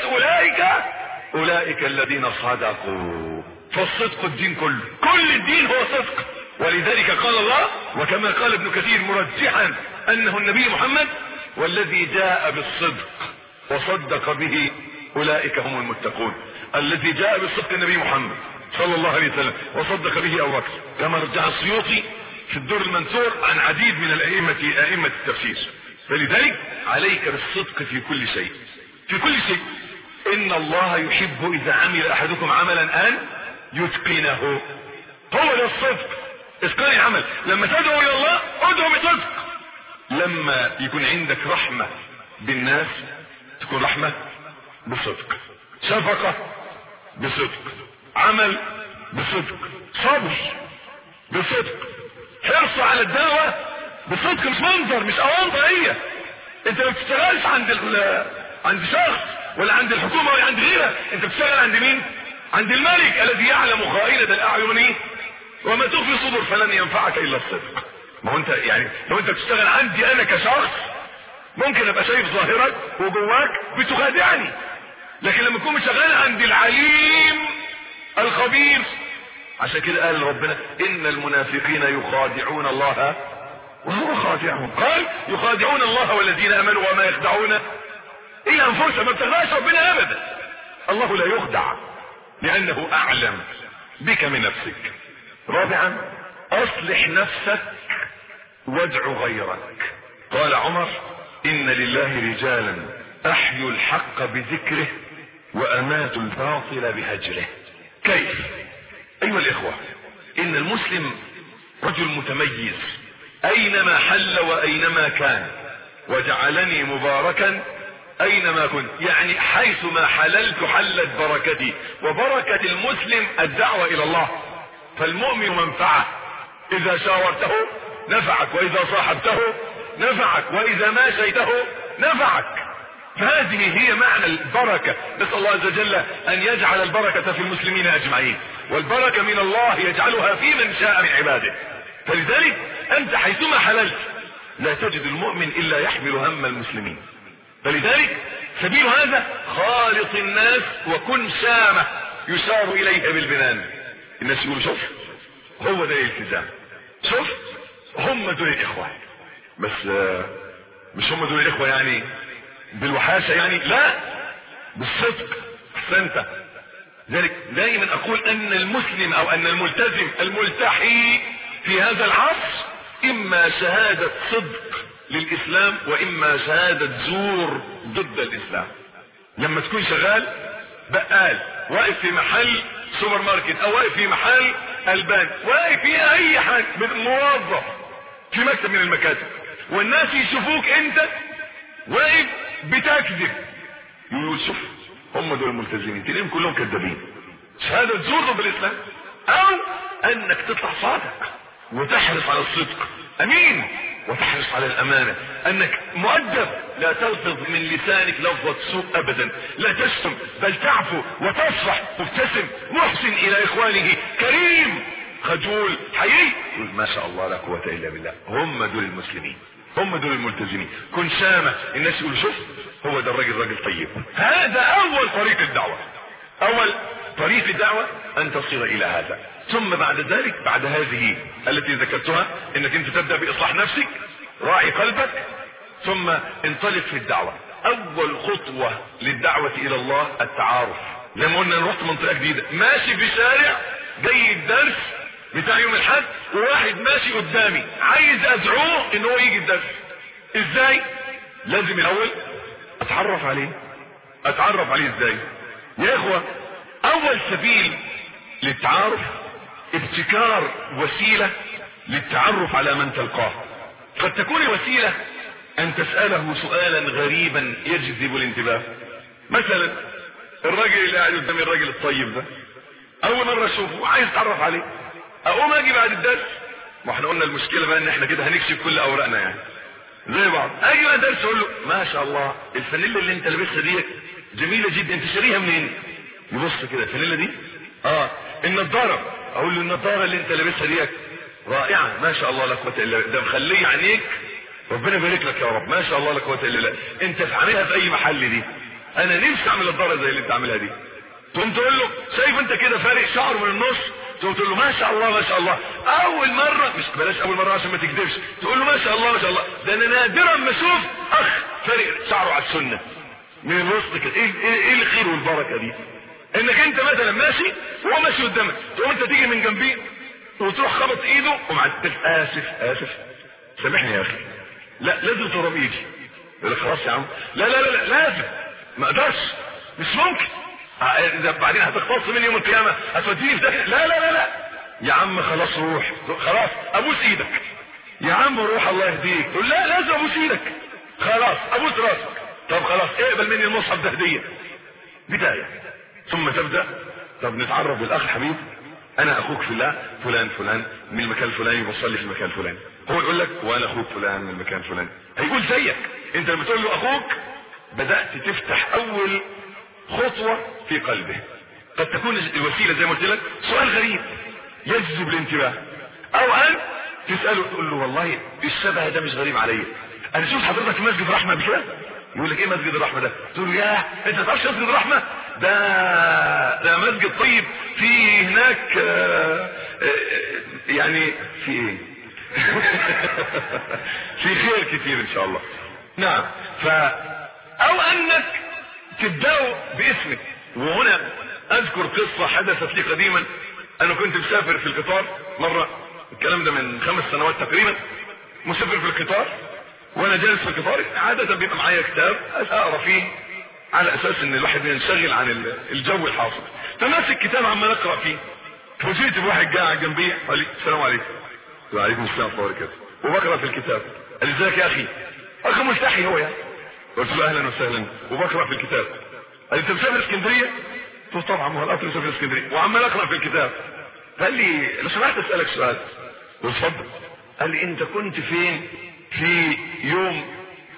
أولئك الذين صدقوا. فالصدق الدين كله، كل الدين هو صدق. ولذلك قال الله، وكما قال ابن كثير مرجحا انه النبي محمد: والذي جاء بالصدق وصدق به اولئك هم المتقون. الذي جاء بالصدق النبي محمد صلى الله عليه وسلم وصدق به ابو بكر، كما رجع السيوطي في الدر المنثور عن عديد من ائمة التفسير. فلذلك عليك بالصدق في كل شيء، في كل شيء. ان الله يحب اذا عمل احدكم عملا ان يتقنه. هو ده الصدق، اتقان العمل. لما تدعو الى الله ادعو بصدق. لما يكون عندك رحمة بالناس تكون رحمة بصدق، شفقة بصدق، عمل بصدق، صبر بصدق، حرص على الدعوة بصدق. مش منظر، مش اوامر. هي انت ما بتشتغلش عند شخص ولا عند الحكومة ولا عند غيرها، انت بتشتغل عند مين؟ عند الملك الذي يعلم خائنة الاعين وما تخفي الصدور، فلن ينفعك الا الصدق. ما هو انت يعني لو انت بتشتغل عندي انا كشخص ممكن ابقى شايف ظاهرك وجواك بتخادعني، لكن لما تكون شغال عند العليم الخبير. عشان كده قال ربنا: ان المنافقين يخادعون الله وهو خادعهم. قال: يخادعون الله والذين امنوا وما يخدعون الا انفسهم. ما بتخدعش ربنا ابدا. الله لا يخدع لانه اعلم بك من نفسك. رابعا: اصلح نفسك وادع غيرك. قال عمر: ان لله رجالا احيوا الحق بذكره واماتوا الباطل بهجره. كيف؟ ايها الاخوة، ان المسلم رجل متميز اينما حل واينما كان، وجعلني مباركا اينما كنت. يعني حيثما حللت حلت بركتي. وبركة المسلم الدعوة الى الله. فالمؤمن منفعه، اذا شاورته نفعك، واذا صاحبته نفعك، واذا ماشيته نفعك. فهذه هي معنى البركة. نسأل الله عز وجل ان يجعل البركة في المسلمين اجمعين، والبركة من الله يجعلها في من شاء من عباده. فلذلك انت حيثما حللت لا تجد المؤمن الا يحمل هم المسلمين. فلذلك سبيل هذا: خالط الناس وكن سامة يشار اليها بالبنان. الناس يقولوا: شوف، هو ده الالتزام، شوف هم دول الاخوة. بس مش هم دول الاخوة يعني بالوحاشة، يعني لا، بالصدق. احسنت. ذلك دائما اقول ان المسلم او ان الملتزم الملتحي في هذا العصر اما شهادة صدق للاسلام واما شهادة زور ضد الاسلام. لما تكون شغال بقال، واقف في محل سوبر ماركت، او واقف في محل البان، واقف في اي حاجة، موظف في مكتب من المكاتب، والناس يشوفوك انت واقف بتكذب، يقول: شوف هم دول الملتزمين، تلاقيهم كلهم كذابين. شهادة زور بالاسلام، او انك تطلع صادق وتحرص على الصدق، امين وتحرص على الامانة، انك مؤدب لا تلفظ من لسانك لفظة سوء ابدا، لا تشتم بل تعفو وتصفح، مبتسم محسن الى اخوانه، كريم خجول حيي، ما شاء الله لا قوة الا بالله. هم دول المسلمين، هم دول الملتزمين. كن شامة الناس يقولوا شوف هو ده الراجل راجل طيب. هذا اول طريق الدعوة، اول طريق الدعوة ان تصل الى هذا. ثم بعد ذلك، بعد هذه التي ذكرتها، انك انت تبدأ باصلاح نفسك، راعي قلبك، ثم انطلق في الدعوة. اول خطوة للدعوة الى الله التعارف. لما قلنا نروح منطقة جديدة، ماشي في شارع جاي الدرس بتاع يوم الحد، وواحد ماشي قدامي عايز ادعوه ان هو يجي الدرس، ازاي؟ لازم الاول اتعرف عليه. اتعرف عليه ازاي يا اخوة؟ اول سبيل للتعارف ابتكار وسيلة للتعرف على من تلقاه. قد تكون الوسيلة ان تسأله سؤالا غريبا يجذب الانتباه. مثلا الراجل اللي قاعد قدامي، الراجل الطيب ده، اول مرة اشوفه عايز اتعرف عليه، اقوم اجي بعد الدرس، ما احنا قلنا المشكلة بقى ان احنا كده هنكشف كل اوراقنا يعني زي بعض. اجي بعد الدرس اقول له ما شاء الله الفانيلا اللي انت لابسها دي جميلة جدا، انت شاريها منين؟ يبص كده الفانيلا دي، النضارة، اقول له النضارة اللي انت لابسها دي رائعة ما شاء الله لا قوة الا بالله، ده مخليه عينيك ربنا يبارك لك يا رب، ما شاء الله لا قوة الا بالله، انت عاملها في اي محل دي، انا نفسي اعمل نضارة زي اللي انت عاملها دي. تقوم تقول له شايف انت كده فارق شعر من النص، تقول له ما شاء الله ما شاء الله. اول مرة، مش بلاش اول مرة عشان ما تكذبش، تقول له ما شاء الله ما شاء الله، ده انا نادرا ما اشوف اخ فارق شعره على السنة من الوسط كده. ايه الخير والبركة دي؟ انك انت مثلا ماشي وهو ماشي قدامك، تقوم انت تيجي من جنبيه وتروح خبط ايده ومعدل اسف سامحني يا اخي، لا لازم تضرب ايدي، يقول لك خلاص يا عم، لا لازم، ما اقدرش، مش ممكن، بعدين هتختص مني يوم القيامة هتوديني في ده، لا يا عم خلاص روح، خلاص ابوس ايدك يا عم روح الله يهديك، تقول لا لازم ابوس ايدك، خلاص ابوس راسك، طب خلاص اقبل مني المصحف ده هدية، بداية. ثم تبدأ، طب نتعرف بالاخ حبيب، انا اخوك في الله فلان من المكان الفلاني بصلي في المكان الفلاني، هو يقول لك وانا اخوك فلان من المكان الفلاني، هيقول زيك. انت لما تقول له اخوك بدأت تفتح اول خطوة في قلبه. قد تكون الوسيلة زي ما قلت لك سؤال غريب يجذب الانتباه، او ان تسأله تقول له والله الشبه ده مش غريب عليا، انا شفت حضرتك في مسجد الرحمة قبل كده، يقول لك ايه مسجد الرحمة ده؟ تقول له ياه انت ما تعرفش مسجد الرحمة ده مسجد طيب، في هناك يعني في ايه في خير كتير ان شاء الله. نعم، او انك تبدأوا باسمك. وهنا اذكر قصة حدثت لي قديما، انا كنت مسافر في القطار مرة، الكلام ده من 5 سنوات تقريبا، مسافر في القطار، وانا جالس في القطار عادة بيبقى معايا كتاب اقرا فيه على اساس ان الواحد ينشغل عن الجو الحاصل، فماسك كتاب عمال اقرا فيه، فوجئت بواحد قاعد جنبي قال لي السلام عليكم. وعليكم السلام ورحمة الله وبركاته، وبقرا في الكتاب، قال لي ازيك يا اخي، اخ ملتحي هو يعني، قلت له اهلا وسهلا، وبقرا في الكتاب. قال لي انت مسافر اسكندريه؟ قلت طبعا ما هو القطر مسافر اسكندريه، وعمال اقرا في الكتاب. قال لي لو سمحت اسالك سؤال. قلت اتفضل. قال لي انت كنت فين في يوم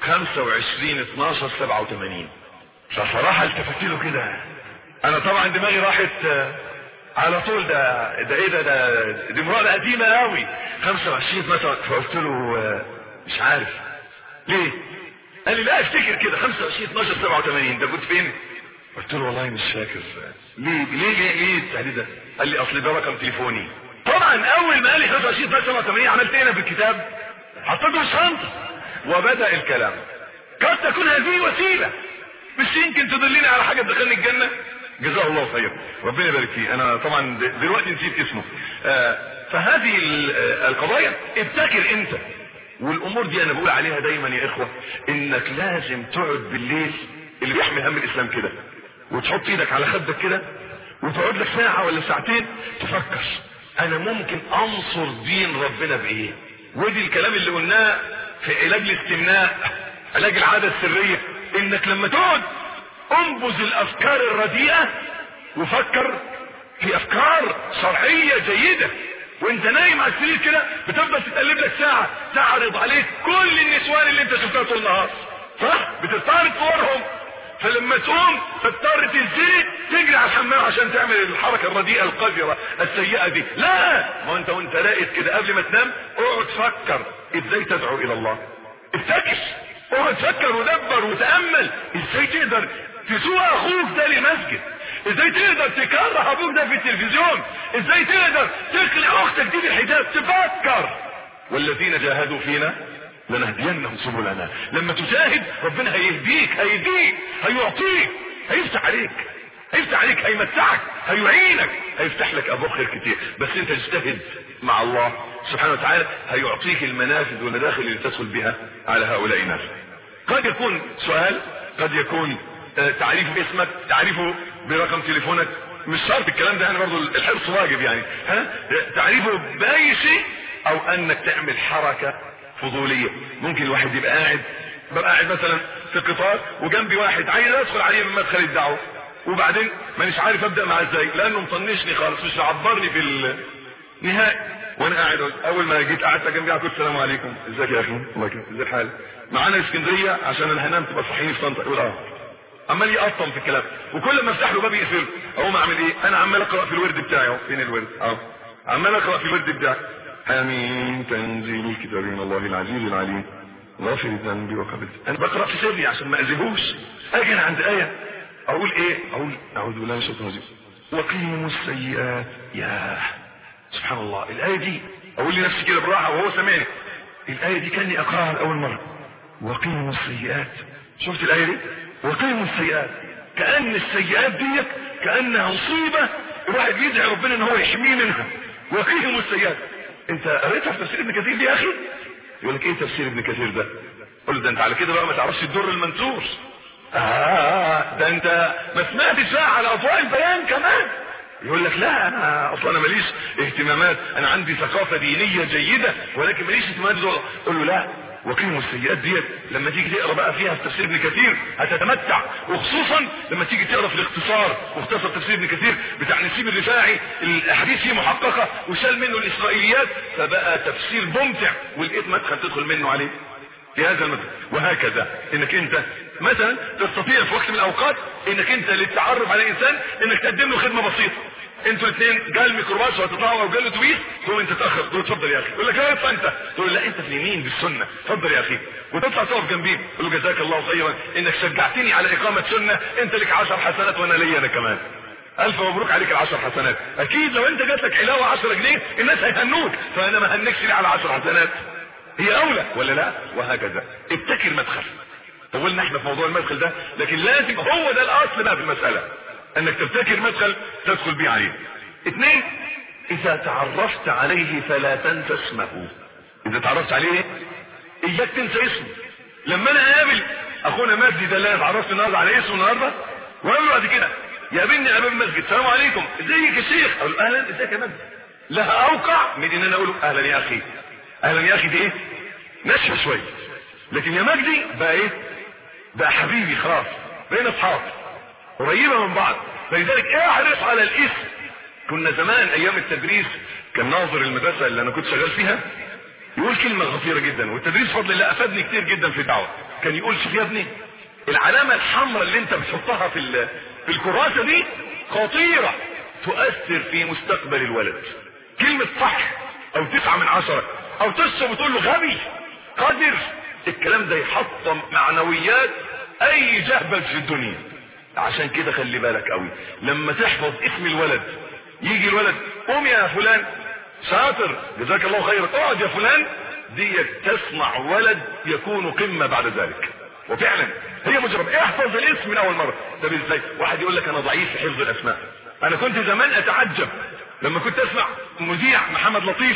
25/12/87؟ فصراحه التفت له كده، انا طبعا دماغي راحت على طول، ده ايه ده دي مرأة قديمه قوي 25 مثلا. فقلت له مش عارف ليه. قال لي لا افتكر كده 25/12/87 ده كنت فين؟ قلت له والله مش فاكر. ليه التعليق ده؟ قال لي اصل ده رقم تليفوني. طبعا اول ما قال لي 25/12/87 عملت ايه في الكتاب؟ حطيته في الشنطه وبدأ الكلام. قد تكون هذه وسيله مش يمكن تدلني على حاجه تدخلني الجنه. جزاه الله خير، ربنا يبارك فيه. انا طبعا دلوقتي نسيت اسمه. فهذه القضايا ابتكر انت، والامور دي انا بقول عليها دايما يا اخوة، انك لازم تقعد بالليل اللي بيحمل هم الاسلام كده، وتحط ايدك على خدك كده، وتقعد لك ساعة ولا ساعتين تفكر انا ممكن انصر دين ربنا بايه. ودي الكلام اللي قلناه في علاج الاستمناء، علاج العادة السرية، انك لما تقعد انبذ الافكار الرديئة وفكر في افكار شرعية جيدة، وانت نايم على السرير كده بتفضل تتقلب لك ساعة تعرض عليك كل النسوان اللي انت شفتها طول النهار، صح؟ بتستعرض صورهم، فلما تقوم تضطر تنزل تجري على الحمام عشان تعمل الحركة الرديئة القذرة السيئة دي. لا، ما انت وانت راقد كده قبل ما تنام اقعد فكر ازاي تدعو الى الله، افتكر، اقعد فكر ودبر وتأمل ازاي تقدر تسوق اخوك ده لمسجد، ازاي تقدر تكره ابوك ده في التلفزيون، ازاي تقدر تقلع اختك دي بالحجاب. تفكر، والذين جاهدوا فينا لنهدينهم سبلنا. لما تجاهد ربنا هيهديك، هيعطيك، هيفتح عليك، هيمتعك، هيعينك، هيفتح لك ابواب خير كتير. بس انت اجتهد مع الله سبحانه وتعالى، هيعطيك المنافذ والمداخل اللي تدخل بها على هؤلاء الناس. قد يكون سؤال، قد يكون تعريف اسمك، تعريفه برقم تليفونك، مش شرط الكلام ده يعني، برضو الحرص واجب يعني، تعريفه باي شيء، او انك تعمل حركة فضولية. ممكن الواحد يبقى قاعد مثلا في قطار وجنبي واحد عايز ادخل عليه من مدخل الدعوة، وبعدين مانيش عارف ابدأ معاه ازاي لانه مطنشني خالص، مش عبرني في النهائي، وانا قاعد اول ما جيت قعدت جنبي قلت السلام عليكم، ازيك يا اخي، الله يكرمك، ازي الحال، معانا اسكندرية عشان انا هنام تبقى صحيني في طنطا. يقول عمال يقطم في الكلام، وكل ما افتح له باب يقفله. اقوم اعمل ايه؟ انا عمال اقرا في الورد بتاعي. فين الورد؟ عمال اقرا في الورد بتاعي، حميم تنزيل الكتاب من الله العزيز العليم غافر الذنب وقبل. انا بقرا في سري عشان ما اذيهوش. اجي عند ايه اقول ايه؟ اقول اعوذ بالله من الشيطان الرجيم وقيموا السيئات. يا سبحان الله، الايه دي اقول لنفسي كده براحه وهو سامعني، الايه دي كاني اقراها لاول مره. وقيموا السيئات، شفت الايه دي؟ وقيموا السيئات، كأن السيئات دي كأنها مصيبة الواحد بيدعي ربنا ان هو يحميه منها. وقيموا السيئات. انت قريتها في تفسير ابن كثير دي يا اخي؟ يقول لك ايه تفسير ابن كثير ده؟ قول له ده انت على كده بقى ما تعرفش الدر المنثور. ده انت ما سمعتش بقى على اضواء البيان كمان. يقول لك لا، انا اصلا ماليش اهتمامات، انا عندي ثقافة دينية جيدة ولكن ماليش اهتمامات دول. قول له لا، وقيموا السيئات ديت لما تيجي تقرا بقى فيها في تفسير ابن كثير هتتمتع، وخصوصا لما تيجي تقرا في الاختصار، واختصر تفسير ابن كثير بتاع نسيب الرفاعي، الاحاديث فيه محققه وشال منه الاسرائيليات، فبقى تفسير ممتع ولقيت مدخل تدخل منه عليه في هذا المدخل. وهكذا انك انت مثلا تستطيع في وقت من الاوقات انك انت للتعرف على انسان انك تقدم له خدمه بسيطه. انتوا الاثنين جاء الميكروباص وهتطلعوا وجاء له تويت، تقول انت تاخر، تقول اتفضل يا اخي، يقول لك لا ادفع انت، تقول لا انت في اليمين بالسنه، اتفضل يا اخي، وتطلع تقف جنبيه تقول له جزاك الله خيرا انك شجعتني على اقامه سنه، انت لك 10 حسنات وانا ليا انا كمان. الف مبروك عليك ال10 حسنات. اكيد لو انت جات لك علاوه 10 جنيه الناس هيهنوك، فانا ما هنكش ليه على 10 حسنات؟ هي اولى ولا لا؟ وهكذا. ابتكر مدخل. طولنا احنا في موضوع المدخل ده، لكن لازم هو ده الاصل بقى في المساله، انك تبتكر مدخل تدخل بيه عليه. 2، اذا تعرفت عليه فلا تنسى اسمه. اذا تعرفت عليه اياك تنسى اسمه. لما انا اقابل اخونا مجدي ده اللي انا اتعرفت النهارده على اسمه النهارده، واقابله بعد كده يقابلني امام المسجد، السلام عليكم، ازيك يا شيخ؟ اقول له اهلا، ازيك يا مجدي؟ لها اوقع من ان انا اقول له اهلا يا اخي. اهلا يا اخي دي ايه؟ نشفه شويه. لكن يا مجدي بقى ايه؟ بقى حبيبي خلاص، بقينا اصحاب قريبه من بعض. فلذلك احرص على الاسم. كنا زمان ايام التدريس كان ناظر المدرسه اللي انا كنت شغال فيها يقول كلمه خطيره جدا، والتدريس بفضل الله افادني كتير جدا في الدعوه. كان يقول شوف يا ابني، العلامه الحمراء اللي انت بتحطها في الكراسه دي خطيره، تؤثر في مستقبل الولد. كلمه صح او 9 من 10 او تشتم وتقول له غبي قادر، الكلام ده يحطم معنويات اي جهبل في الدنيا. عشان كده خلي بالك قوي لما تحفظ اسم الولد، يجي الولد قوم يا فلان شاطر جزاك الله خيرا، اقعد يا فلان، دي تصنع ولد يكون قمة بعد ذلك. وفعلا هي مجرد احفظ الاسم من اول مرة. طب ازاي؟ واحد يقول لك انا ضعيف في حفظ الاسماء. انا كنت زمان اتعجب لما كنت اسمع مذيع محمد لطيف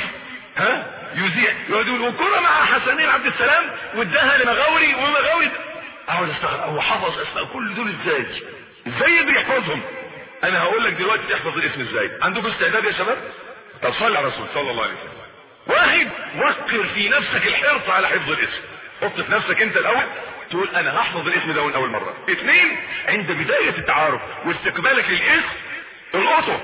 يذيع يقعد يقول وكرة مع حسنين عبد السلام واداها لمغاوري، ومغاوري اقعد استغرب هو حفظ اسماء كل دول ازاي يقدر يحفظهم؟ انا هقول لك دلوقتي تحفظ الاسم ازاي. عندكم استعداد يا شباب؟ طب صلي على الرسول صلى الله عليه وسلم. واحد، وقر في نفسك الحرص على حفظ الاسم. حط في نفسك انت الاول تقول انا هحفظ الاسم ده من اول مرة. 2، عند بداية التعارف واستقبالك للاسم القطه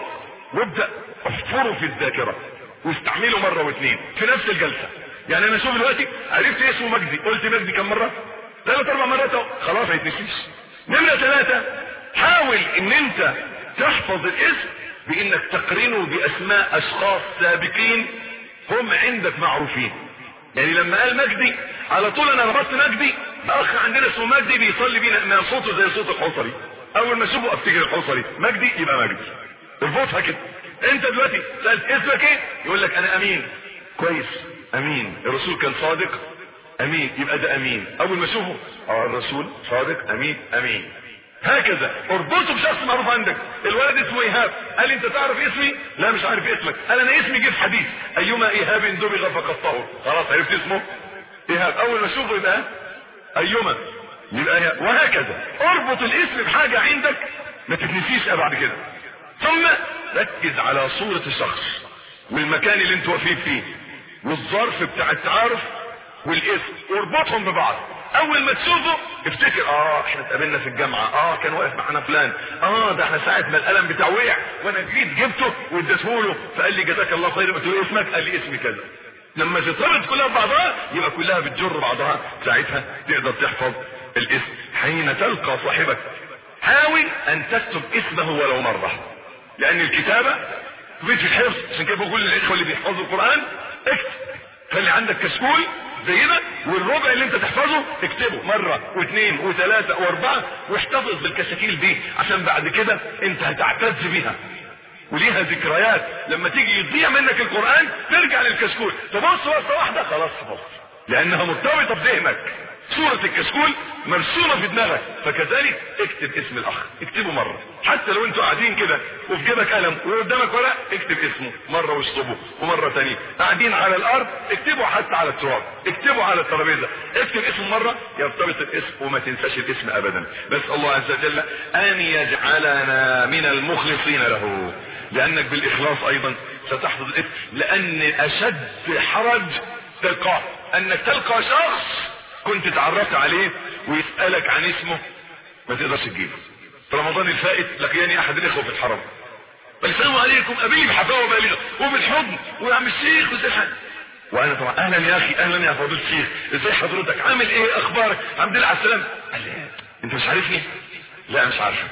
وابدأ احفره في الذاكرة واستعمله مرة واثنين في نفس الجلسة. يعني انا شوف دلوقتي عرفت اسمه مجدي، قلت مجدي كم مرة؟ 3 4 مرات خلاص هيتنسيش. نمرة 3 حاول ان انت تحفظ الاسم بانك تقرنه باسماء اشخاص سابقين هم عندك معروفين. يعني لما قال مجدي على طول انا ربطت مجدي اخ عندنا اسمه مجدي بيصلي بينا، ما صوته زي صوت الحصري، اول ما اشوفه افتكر الحصري، مجدي يبقى مجدي، اربطها كده. انت دلوقتي سألت اسمك ايه؟ يقول لك انا امين. كويس، امين، الرسول كان صادق، امين، يبقى ده امين. اول ما اشوفه الرسول صادق، امين، امين. هكذا اربطه بشخص معروف عندك. الولد اسمه ايهاب، قال انت تعرف اسمي؟ لا مش عارف اسمك. قال انا اسمي جه في حديث ايما ايهاب دبغ فقد طهر، خلاص عرفت اسمه ايهاب. اول ما اشوفه يبقى ايما، يبقى ايهاب. وهكذا اربط الاسم بحاجة عندك ما تتنسيش بعد كده. ثم ركز على صورة الشخص والمكان اللي انت واقفين فيه والظرف بتاع التعارف والاسم، واربطهم ببعض. اول ما تشوفه افتكر احنا اتقابلنا في الجامعة، كان واقف معنا فلان، ده احنا ساعة ما القلم بتاع وقع وانا جيت جبته واديته له فقال لي جزاك الله خير. قلت له اسمك؟ قال لي اسمي كذا. لما تتربط كلها ببعضها يبقى كلها بتجر بعضها، ساعتها تقدر تحفظ الاسم. حين تلقى صاحبك حاول ان تكتب اسمه ولو مرة، لان الكتابة تفيد في الحفظ. عشان كده بقول للاخوة اللي بيحفظوا القرآن اكتب، خلي عندك كشكول زي ده، والربع اللي انت تحفظه اكتبه مرة واثنين وثلاثة واربعة، واحتفظ بالكشاكيل دي عشان بعد كده انت هتعتز بيها وليها ذكريات. لما تيجي يضيع منك القرآن ترجع للكشكول تبص وقفة واحدة خلاص حفظت، لانها مرتبطة بذهنك. صورة الكشكول مرسومة في دماغك، فكذلك اكتب اسم الاخ، اكتبه مرة. حتى لو انتوا قاعدين كده وفي جيبك قلم وقدامك ورق اكتب اسمه مرة واشطبه، ومرة تانية قاعدين على الارض اكتبه، حتى على التراب اكتبه، على الترابيزة اكتب اسم مرة يرتبط الاسم وما تنساش الاسم ابدا. بس الله عز وجل ان يجعلنا من المخلصين له، لانك بالاخلاص ايضا ستحفظ الاسم. لان اشد حرج تلقاه انك تلقى شخص كنت تعرفت عليه ويسألك عن اسمه ما تقدرش تجيبه. في رمضان الفائت لقياني احد الاخوة في الحرم، السلام عليكم، قابلني بحفاوة بالغة وبالحضن ويا عم الشيخ وازاي حالك، وانا طبعا اهلا يا اخي، اهلا يا فضيلة الشيخ، ازاي حضرتك، عامل ايه، اخبارك، الحمد لله على السلامة. قال لي انت مش عارفني؟ لا مش عارفك.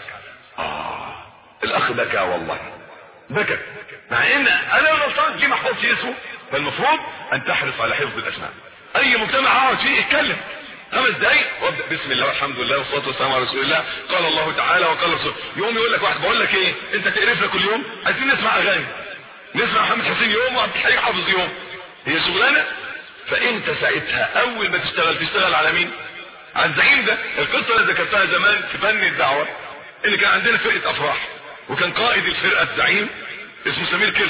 الاخ بكى والله، بكى، مع ان انا غلطان ليه ما احفظش اسمه. فالمفروض ان تحرص على حفظ الاسماء. اي مجتمع اقعد فيه اتكلم 5 دقايق وابدا بسم الله والحمد لله والصلاه والسلام على رسول الله، قال الله تعالى وقال رسول. يوم يقول لك واحد بقول لك ايه، انت تقرفنا كل يوم، عايزين نسمع اغاني، نسمع محمد حسين يوم وعبد الحليم حافظ يوم، هي شغلانه. فانت ساعتها اول ما تشتغل على مين؟ على الزعيم ده. القصه اللي ذكرتها زمان في فن الدعوه اللي كان عندنا فرقه افراح، وكان قائد الفرقه الزعيم اسمه سمير كرش.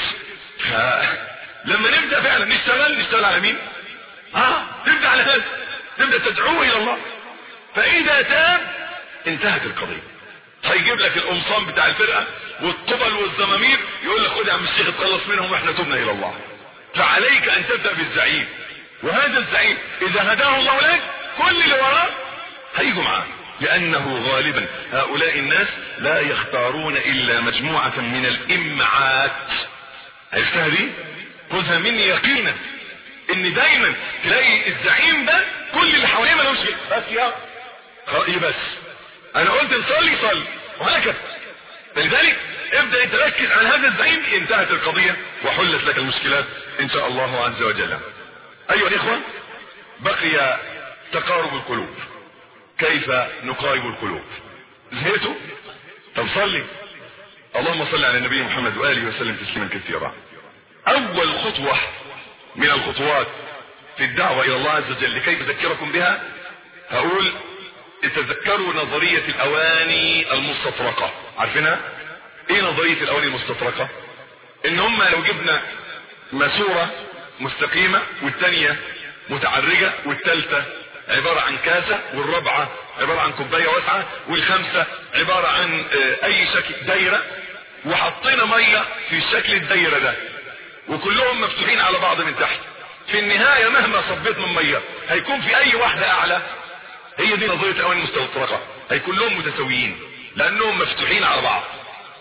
لما نبدا فعلا نشتغل على مين؟ تبدأ على هذا، تبدأ تدعوه الى الله. فاذا تاب انتهت القضية. هيجيب لك القمصان بتاع الفرقة والطبل والزمامير، يقول لك خد يا عم الشيخ اتخلص منهم واحنا تبنا الى الله. فعليك ان تبدأ بالزعيم، وهذا الزعيم اذا هداه الله لك كل اللي وراه هيجوا معاه، لانه غالبا هؤلاء الناس لا يختارون الا مجموعة من الامعات. عرفتها دي؟ خذها مني يقينا، ان دايما تلاقي الزعيم ده كل اللي حواليه ملوش بس يا بس انا قلت نصلي صلي وهكذا. فلذلك ابدأ تركز على هذا الزعيم، انتهت القضية وحلت لك المشكلات ان شاء الله عز وجل. ايها الاخوة، بقي تقارب القلوب. كيف نقارب القلوب؟ زهقتوا؟ طب صلي. اللهم صل على النبي محمد وآله وسلم تسليما كثيرا. اول خطوة من الخطوات في الدعوة الى الله عز وجل لكي اذكركم بها، هقول تذكروا نظرية الاواني المستطرقة. عارفينها؟ ايه نظرية الاواني المستطرقة؟ ان هم لو جبنا ماسورة مستقيمة والتانية متعرجة والتالتة عبارة عن كاسة والرابعة عبارة عن كوباية واسعة والخامسة عبارة عن اي شكل دايرة، وحطينا مية في شكل الدايرة ده وكلهم مفتوحين على بعض من تحت، في النهاية مهما صبيت من مية هيكون في اي واحدة اعلى. هي دي نظرية الاواني المستطرقة، هيكون لهم متساويين لانهم مفتوحين على بعض.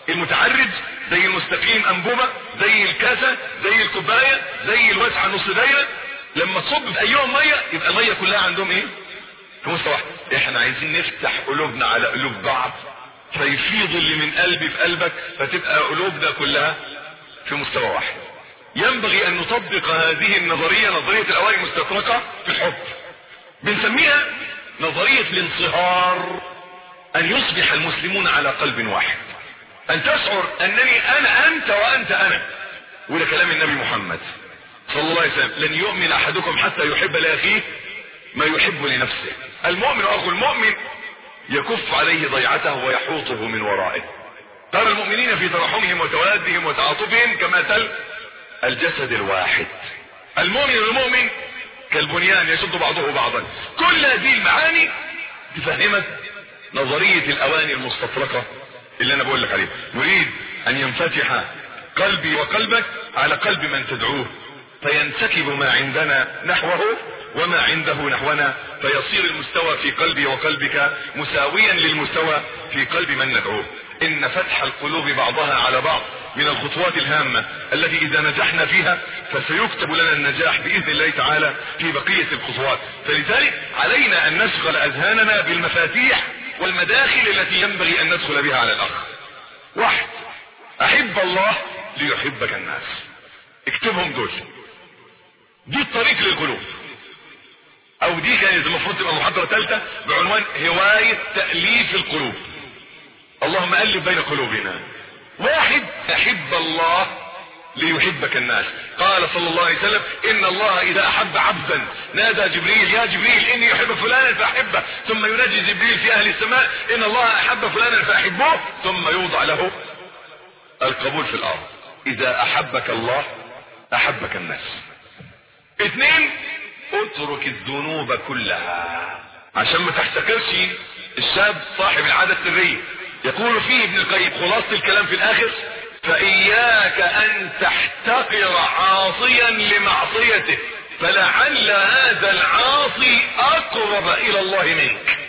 المتعرج، زي المستقيم انبوبة، زي الكاسة، زي الكوباية، زي الواسعة نص دايرة. لما تصب في ايهم مية يبقى المية كلها عندهم ايه؟ في مستوى واحد. احنا عايزين نفتح قلوبنا على قلوب بعض، فيفيض اللي من قلبي في قلبك، فتبقى قلوبنا كلها في مستوى واحد. ينبغي ان نطبق هذه النظرية، نظرية الاواني المستطرقة في الحب. بنسميها نظرية الانصهار، ان يصبح المسلمون على قلب واحد، ان تشعر انني انا انت وانت انا. وده كلام النبي محمد صلى الله عليه وسلم: لن يؤمن احدكم حتى يحب لاخيه ما يحب لنفسه. المؤمن اخو المؤمن يكف عليه ضيعته ويحوطه من ورائه. ترى المؤمنين في ترحمهم وتوادهم وتعاطفهم كمثل الجسد الواحد. المؤمن والمؤمن كالبنيان يشد بعضه بعضا. كل هذه المعاني تفهمك نظرية الاواني المستطرقة اللي انا بقول لك عليها. نريد ان ينفتح قلبي وقلبك على قلب من تدعوه، فينسكب ما عندنا نحوه وما عنده نحونا، فيصير المستوى في قلبي وقلبك مساويا للمستوى في قلب من ندعوه. ان فتح القلوب بعضها على بعض من الخطوات الهامة التي اذا نجحنا فيها فسيكتب لنا النجاح باذن الله تعالى في بقية الخطوات. فلذلك علينا ان نشغل اذهاننا بالمفاتيح والمداخل التي ينبغي ان ندخل بها على الاخ. واحد: احب الله ليحبك الناس. اكتبهم دول، دي الطريق للقلوب، او دي كانت المفروض تبقى محاضرة ثالثة بعنوان هواية تأليف القلوب. اللهم ألف بين قلوبنا. واحد: احب الله ليحبك الناس. قال صلى الله عليه وسلم: ان الله اذا احب عبدا نادى جبريل: يا جبريل اني احب فلانا فاحبه، ثم ينادي جبريل في اهل السماء: ان الله احب فلانا فاحبوه، ثم يوضع له القبول في الارض. اذا احبك الله احبك الناس. اثنين: اترك الذنوب كلها، عشان ما تحتكرش الشاب صاحب العادة السرية. يقول فيه ابن القيم خلاصة الكلام في الاخر: فاياك ان تحتقر عاصيا لمعصيته، فلعل هذا العاصي اقرب الى الله منك.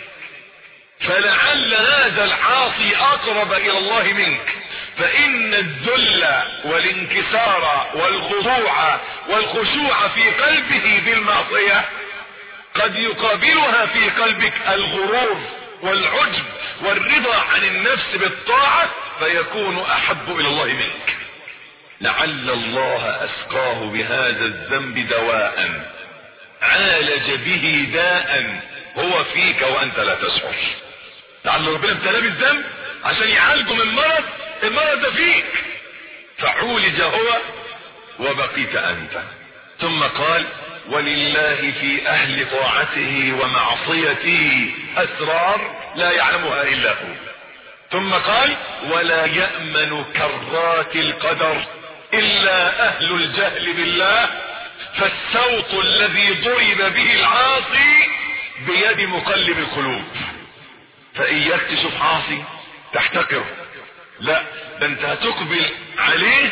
فلعل هذا العاصي اقرب الى الله منك. فان الذل والانكسار والخضوع والخشوع في قلبه بالمعصية قد يقابلها في قلبك الغرور والعجب والرضا عن النفس بالطاعة، فيكون احب الى الله منك. لعل الله اسقاه بهذا الذنب دواء عالج به داء هو فيك وانت لا تشعر. لعل ربنا ابتلاه بالذنب عشان يعالجه من مرض، المرض ده فيك، فعولج هو وبقيت انت. ثم قال: ولله في اهل طاعته ومعصيته اسرار لا يعلمها الا هو. ثم قال: ولا يأمن كرات القدر الا اهل الجهل بالله، فالسوط الذي ضرب به العاصي بيد مقلب القلوب. فاياك تشوف عاصي تحتقره، لا، ده انت هتقبل عليه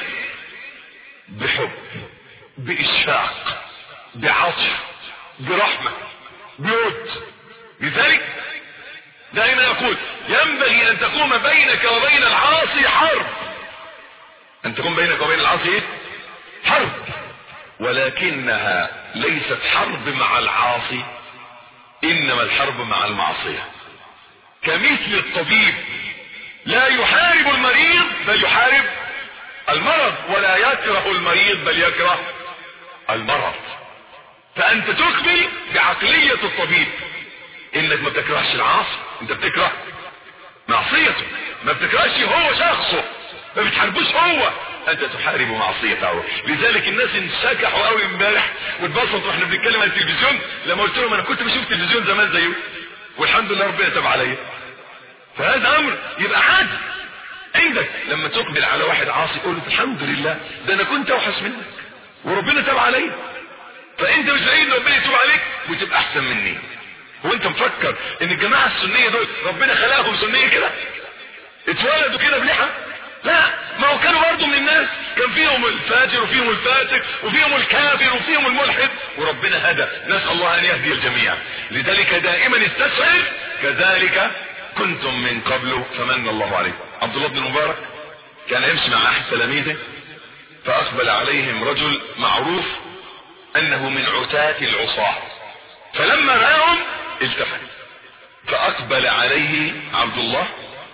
بحب، باشفاق، بعطف، برحمة، بود. لذلك دائما يقول: ينبغي ان تقوم بينك وبين العاصي حرب. ان تقوم بينك وبين العاصي حرب، ولكنها ليست حرب مع العاصي، انما الحرب مع المعصية. كمثل الطبيب لا يحارب المريض بل يحارب المرض، ولا يكره المريض بل يكره المرض. فانت تقبل بعقلية الطبيب، انك ما بتكرهش العاصي، انت بتكره معصيته، ما بتكرهش هو شخصه، ما بتحاربوش هو، انت تحارب معصيته. لذلك الناس انسكحوا قوي امبارح واتبسطوا واحنا بنتكلم عن التلفزيون لما قلت لهم انا كنت بشوف تلفزيون زمان زيه والحمد لله ربنا تاب عليا. فهذا امر يبقى عادي عندك لما تقبل على واحد عاصي تقول له الحمد لله ده انا كنت اوحش منك وربنا تاب عليا، فانت مش بعيد ربنا يتوب عليك وتبقى احسن مني. وانت مفكر ان الجماعه السنيه دول ربنا خلقهم سنيه كده اتولدوا كده بلحى؟ لا، ما هو كانوا برضه من الناس، كان فيهم الفاجر وفيهم الفاسق وفيهم الكافر وفيهم الملحد، وربنا هدى. نسأل الله ان يهدي الجميع. لذلك دائما استشعر كذلك كنتم من قبل فمن الله عليكم. عبد الله بن مبارك كان يمشي مع احد تلاميذه، فاقبل عليهم رجل معروف انه من عتاة العصاة، فلما رأهم التفت، فاقبل عليه عبد الله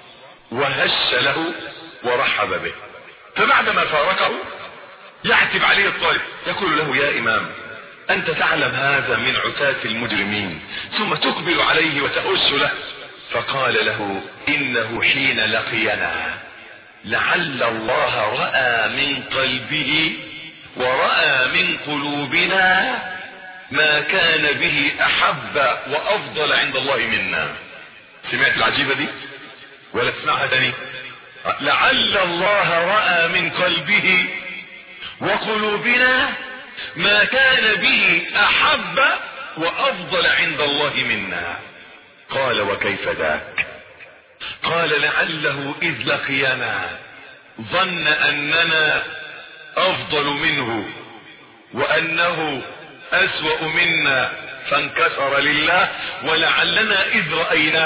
وهش له ورحب به. فبعدما فارقه يعتب عليه الطالب يقول له: يا امام، انت تعلم هذا من عتاة المجرمين ثم تقبل عليه وتهش له. فقال له: انه حين لقينا لعل الله رأى من قلبه ورأى من قلوبنا ما كان به احب وافضل عند الله منا. سمعت العجيبة دي ولا تسمعها تاني؟ لعل الله رأى من قلبه وقلوبنا ما كان به احب وافضل عند الله منا. قال: وكيف ذاك؟ قال: لعله اذ لقينا ظن اننا افضل منه وانه اسوأ منا فانكسر لله، ولعلنا اذ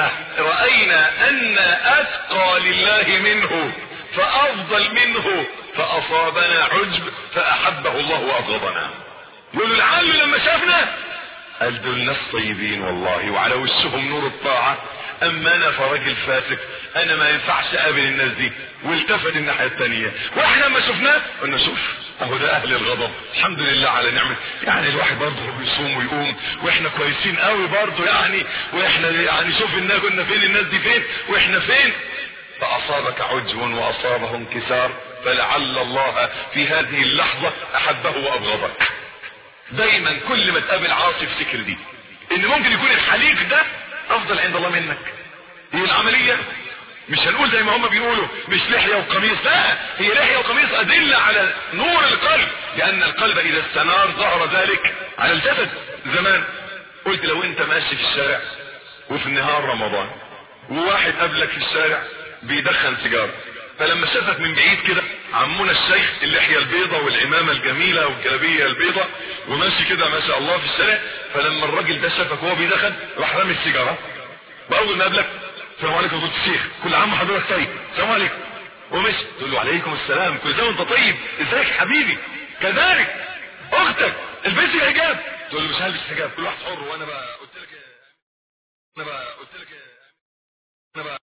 رأينا ان اتقى لله منه فافضل منه فاصابنا عجب فاحبه الله وابغضنا. يقول لعله لما شافنا قال: دول ناس طيبين والله وعلى وشهم نور الطاعة، اما انا فراجل فاسق، انا ما ينفعش اقابل الناس دي. والتفت الناحية التانية، واحنا ما شفناه قلنا: شوف اهو ده اهل الغضب، الحمد لله على نعمة. يعني الواحد برضه بيصوم ويقوم واحنا كويسين قوي برضه يعني، واحنا يعني شوف الناس كنا فين، الناس دي فين واحنا فين. فاصابك عجب واصابه انكسار، فلعل الله في هذه اللحظة احبه وابغضك. دايما كل ما تقابل عاصي افتكر دي، ان ممكن يكون الحليف ده افضل عند الله منك. هي العملية مش هنقول زي ما هم بيقولوا مش لحية وقميص، لا، هي لحية وقميص أدلة على نور القلب، لأن القلب إذا استنار ظهر ذلك على الجسد. زمان قلت لو أنت ماشي في الشارع وفي النهار رمضان وواحد قبلك في الشارع بيدخن سيجارة، فلما شافك من بعيد كده عمونا الشيخ اللحية البيضة والعمامة الجميلة والجلابية البيضة وماشي كده ما شاء الله في الشارع، فلما الراجل ده شافك وهو بيدخن راح رامي السيجارة، وأول ما قابلك: السلام عليكم يا فضيلة الشيخ، كل عام وحضرتك طيب، السلام عليكم، ومشي. تقول له: عليكم السلام، كل سنة وانت طيب، ازيك حبيبي. كذلك اختك البسي الحجاب، تقول له: مش هلبس حجاب، كل واحد حر، وانا بقى قلت لك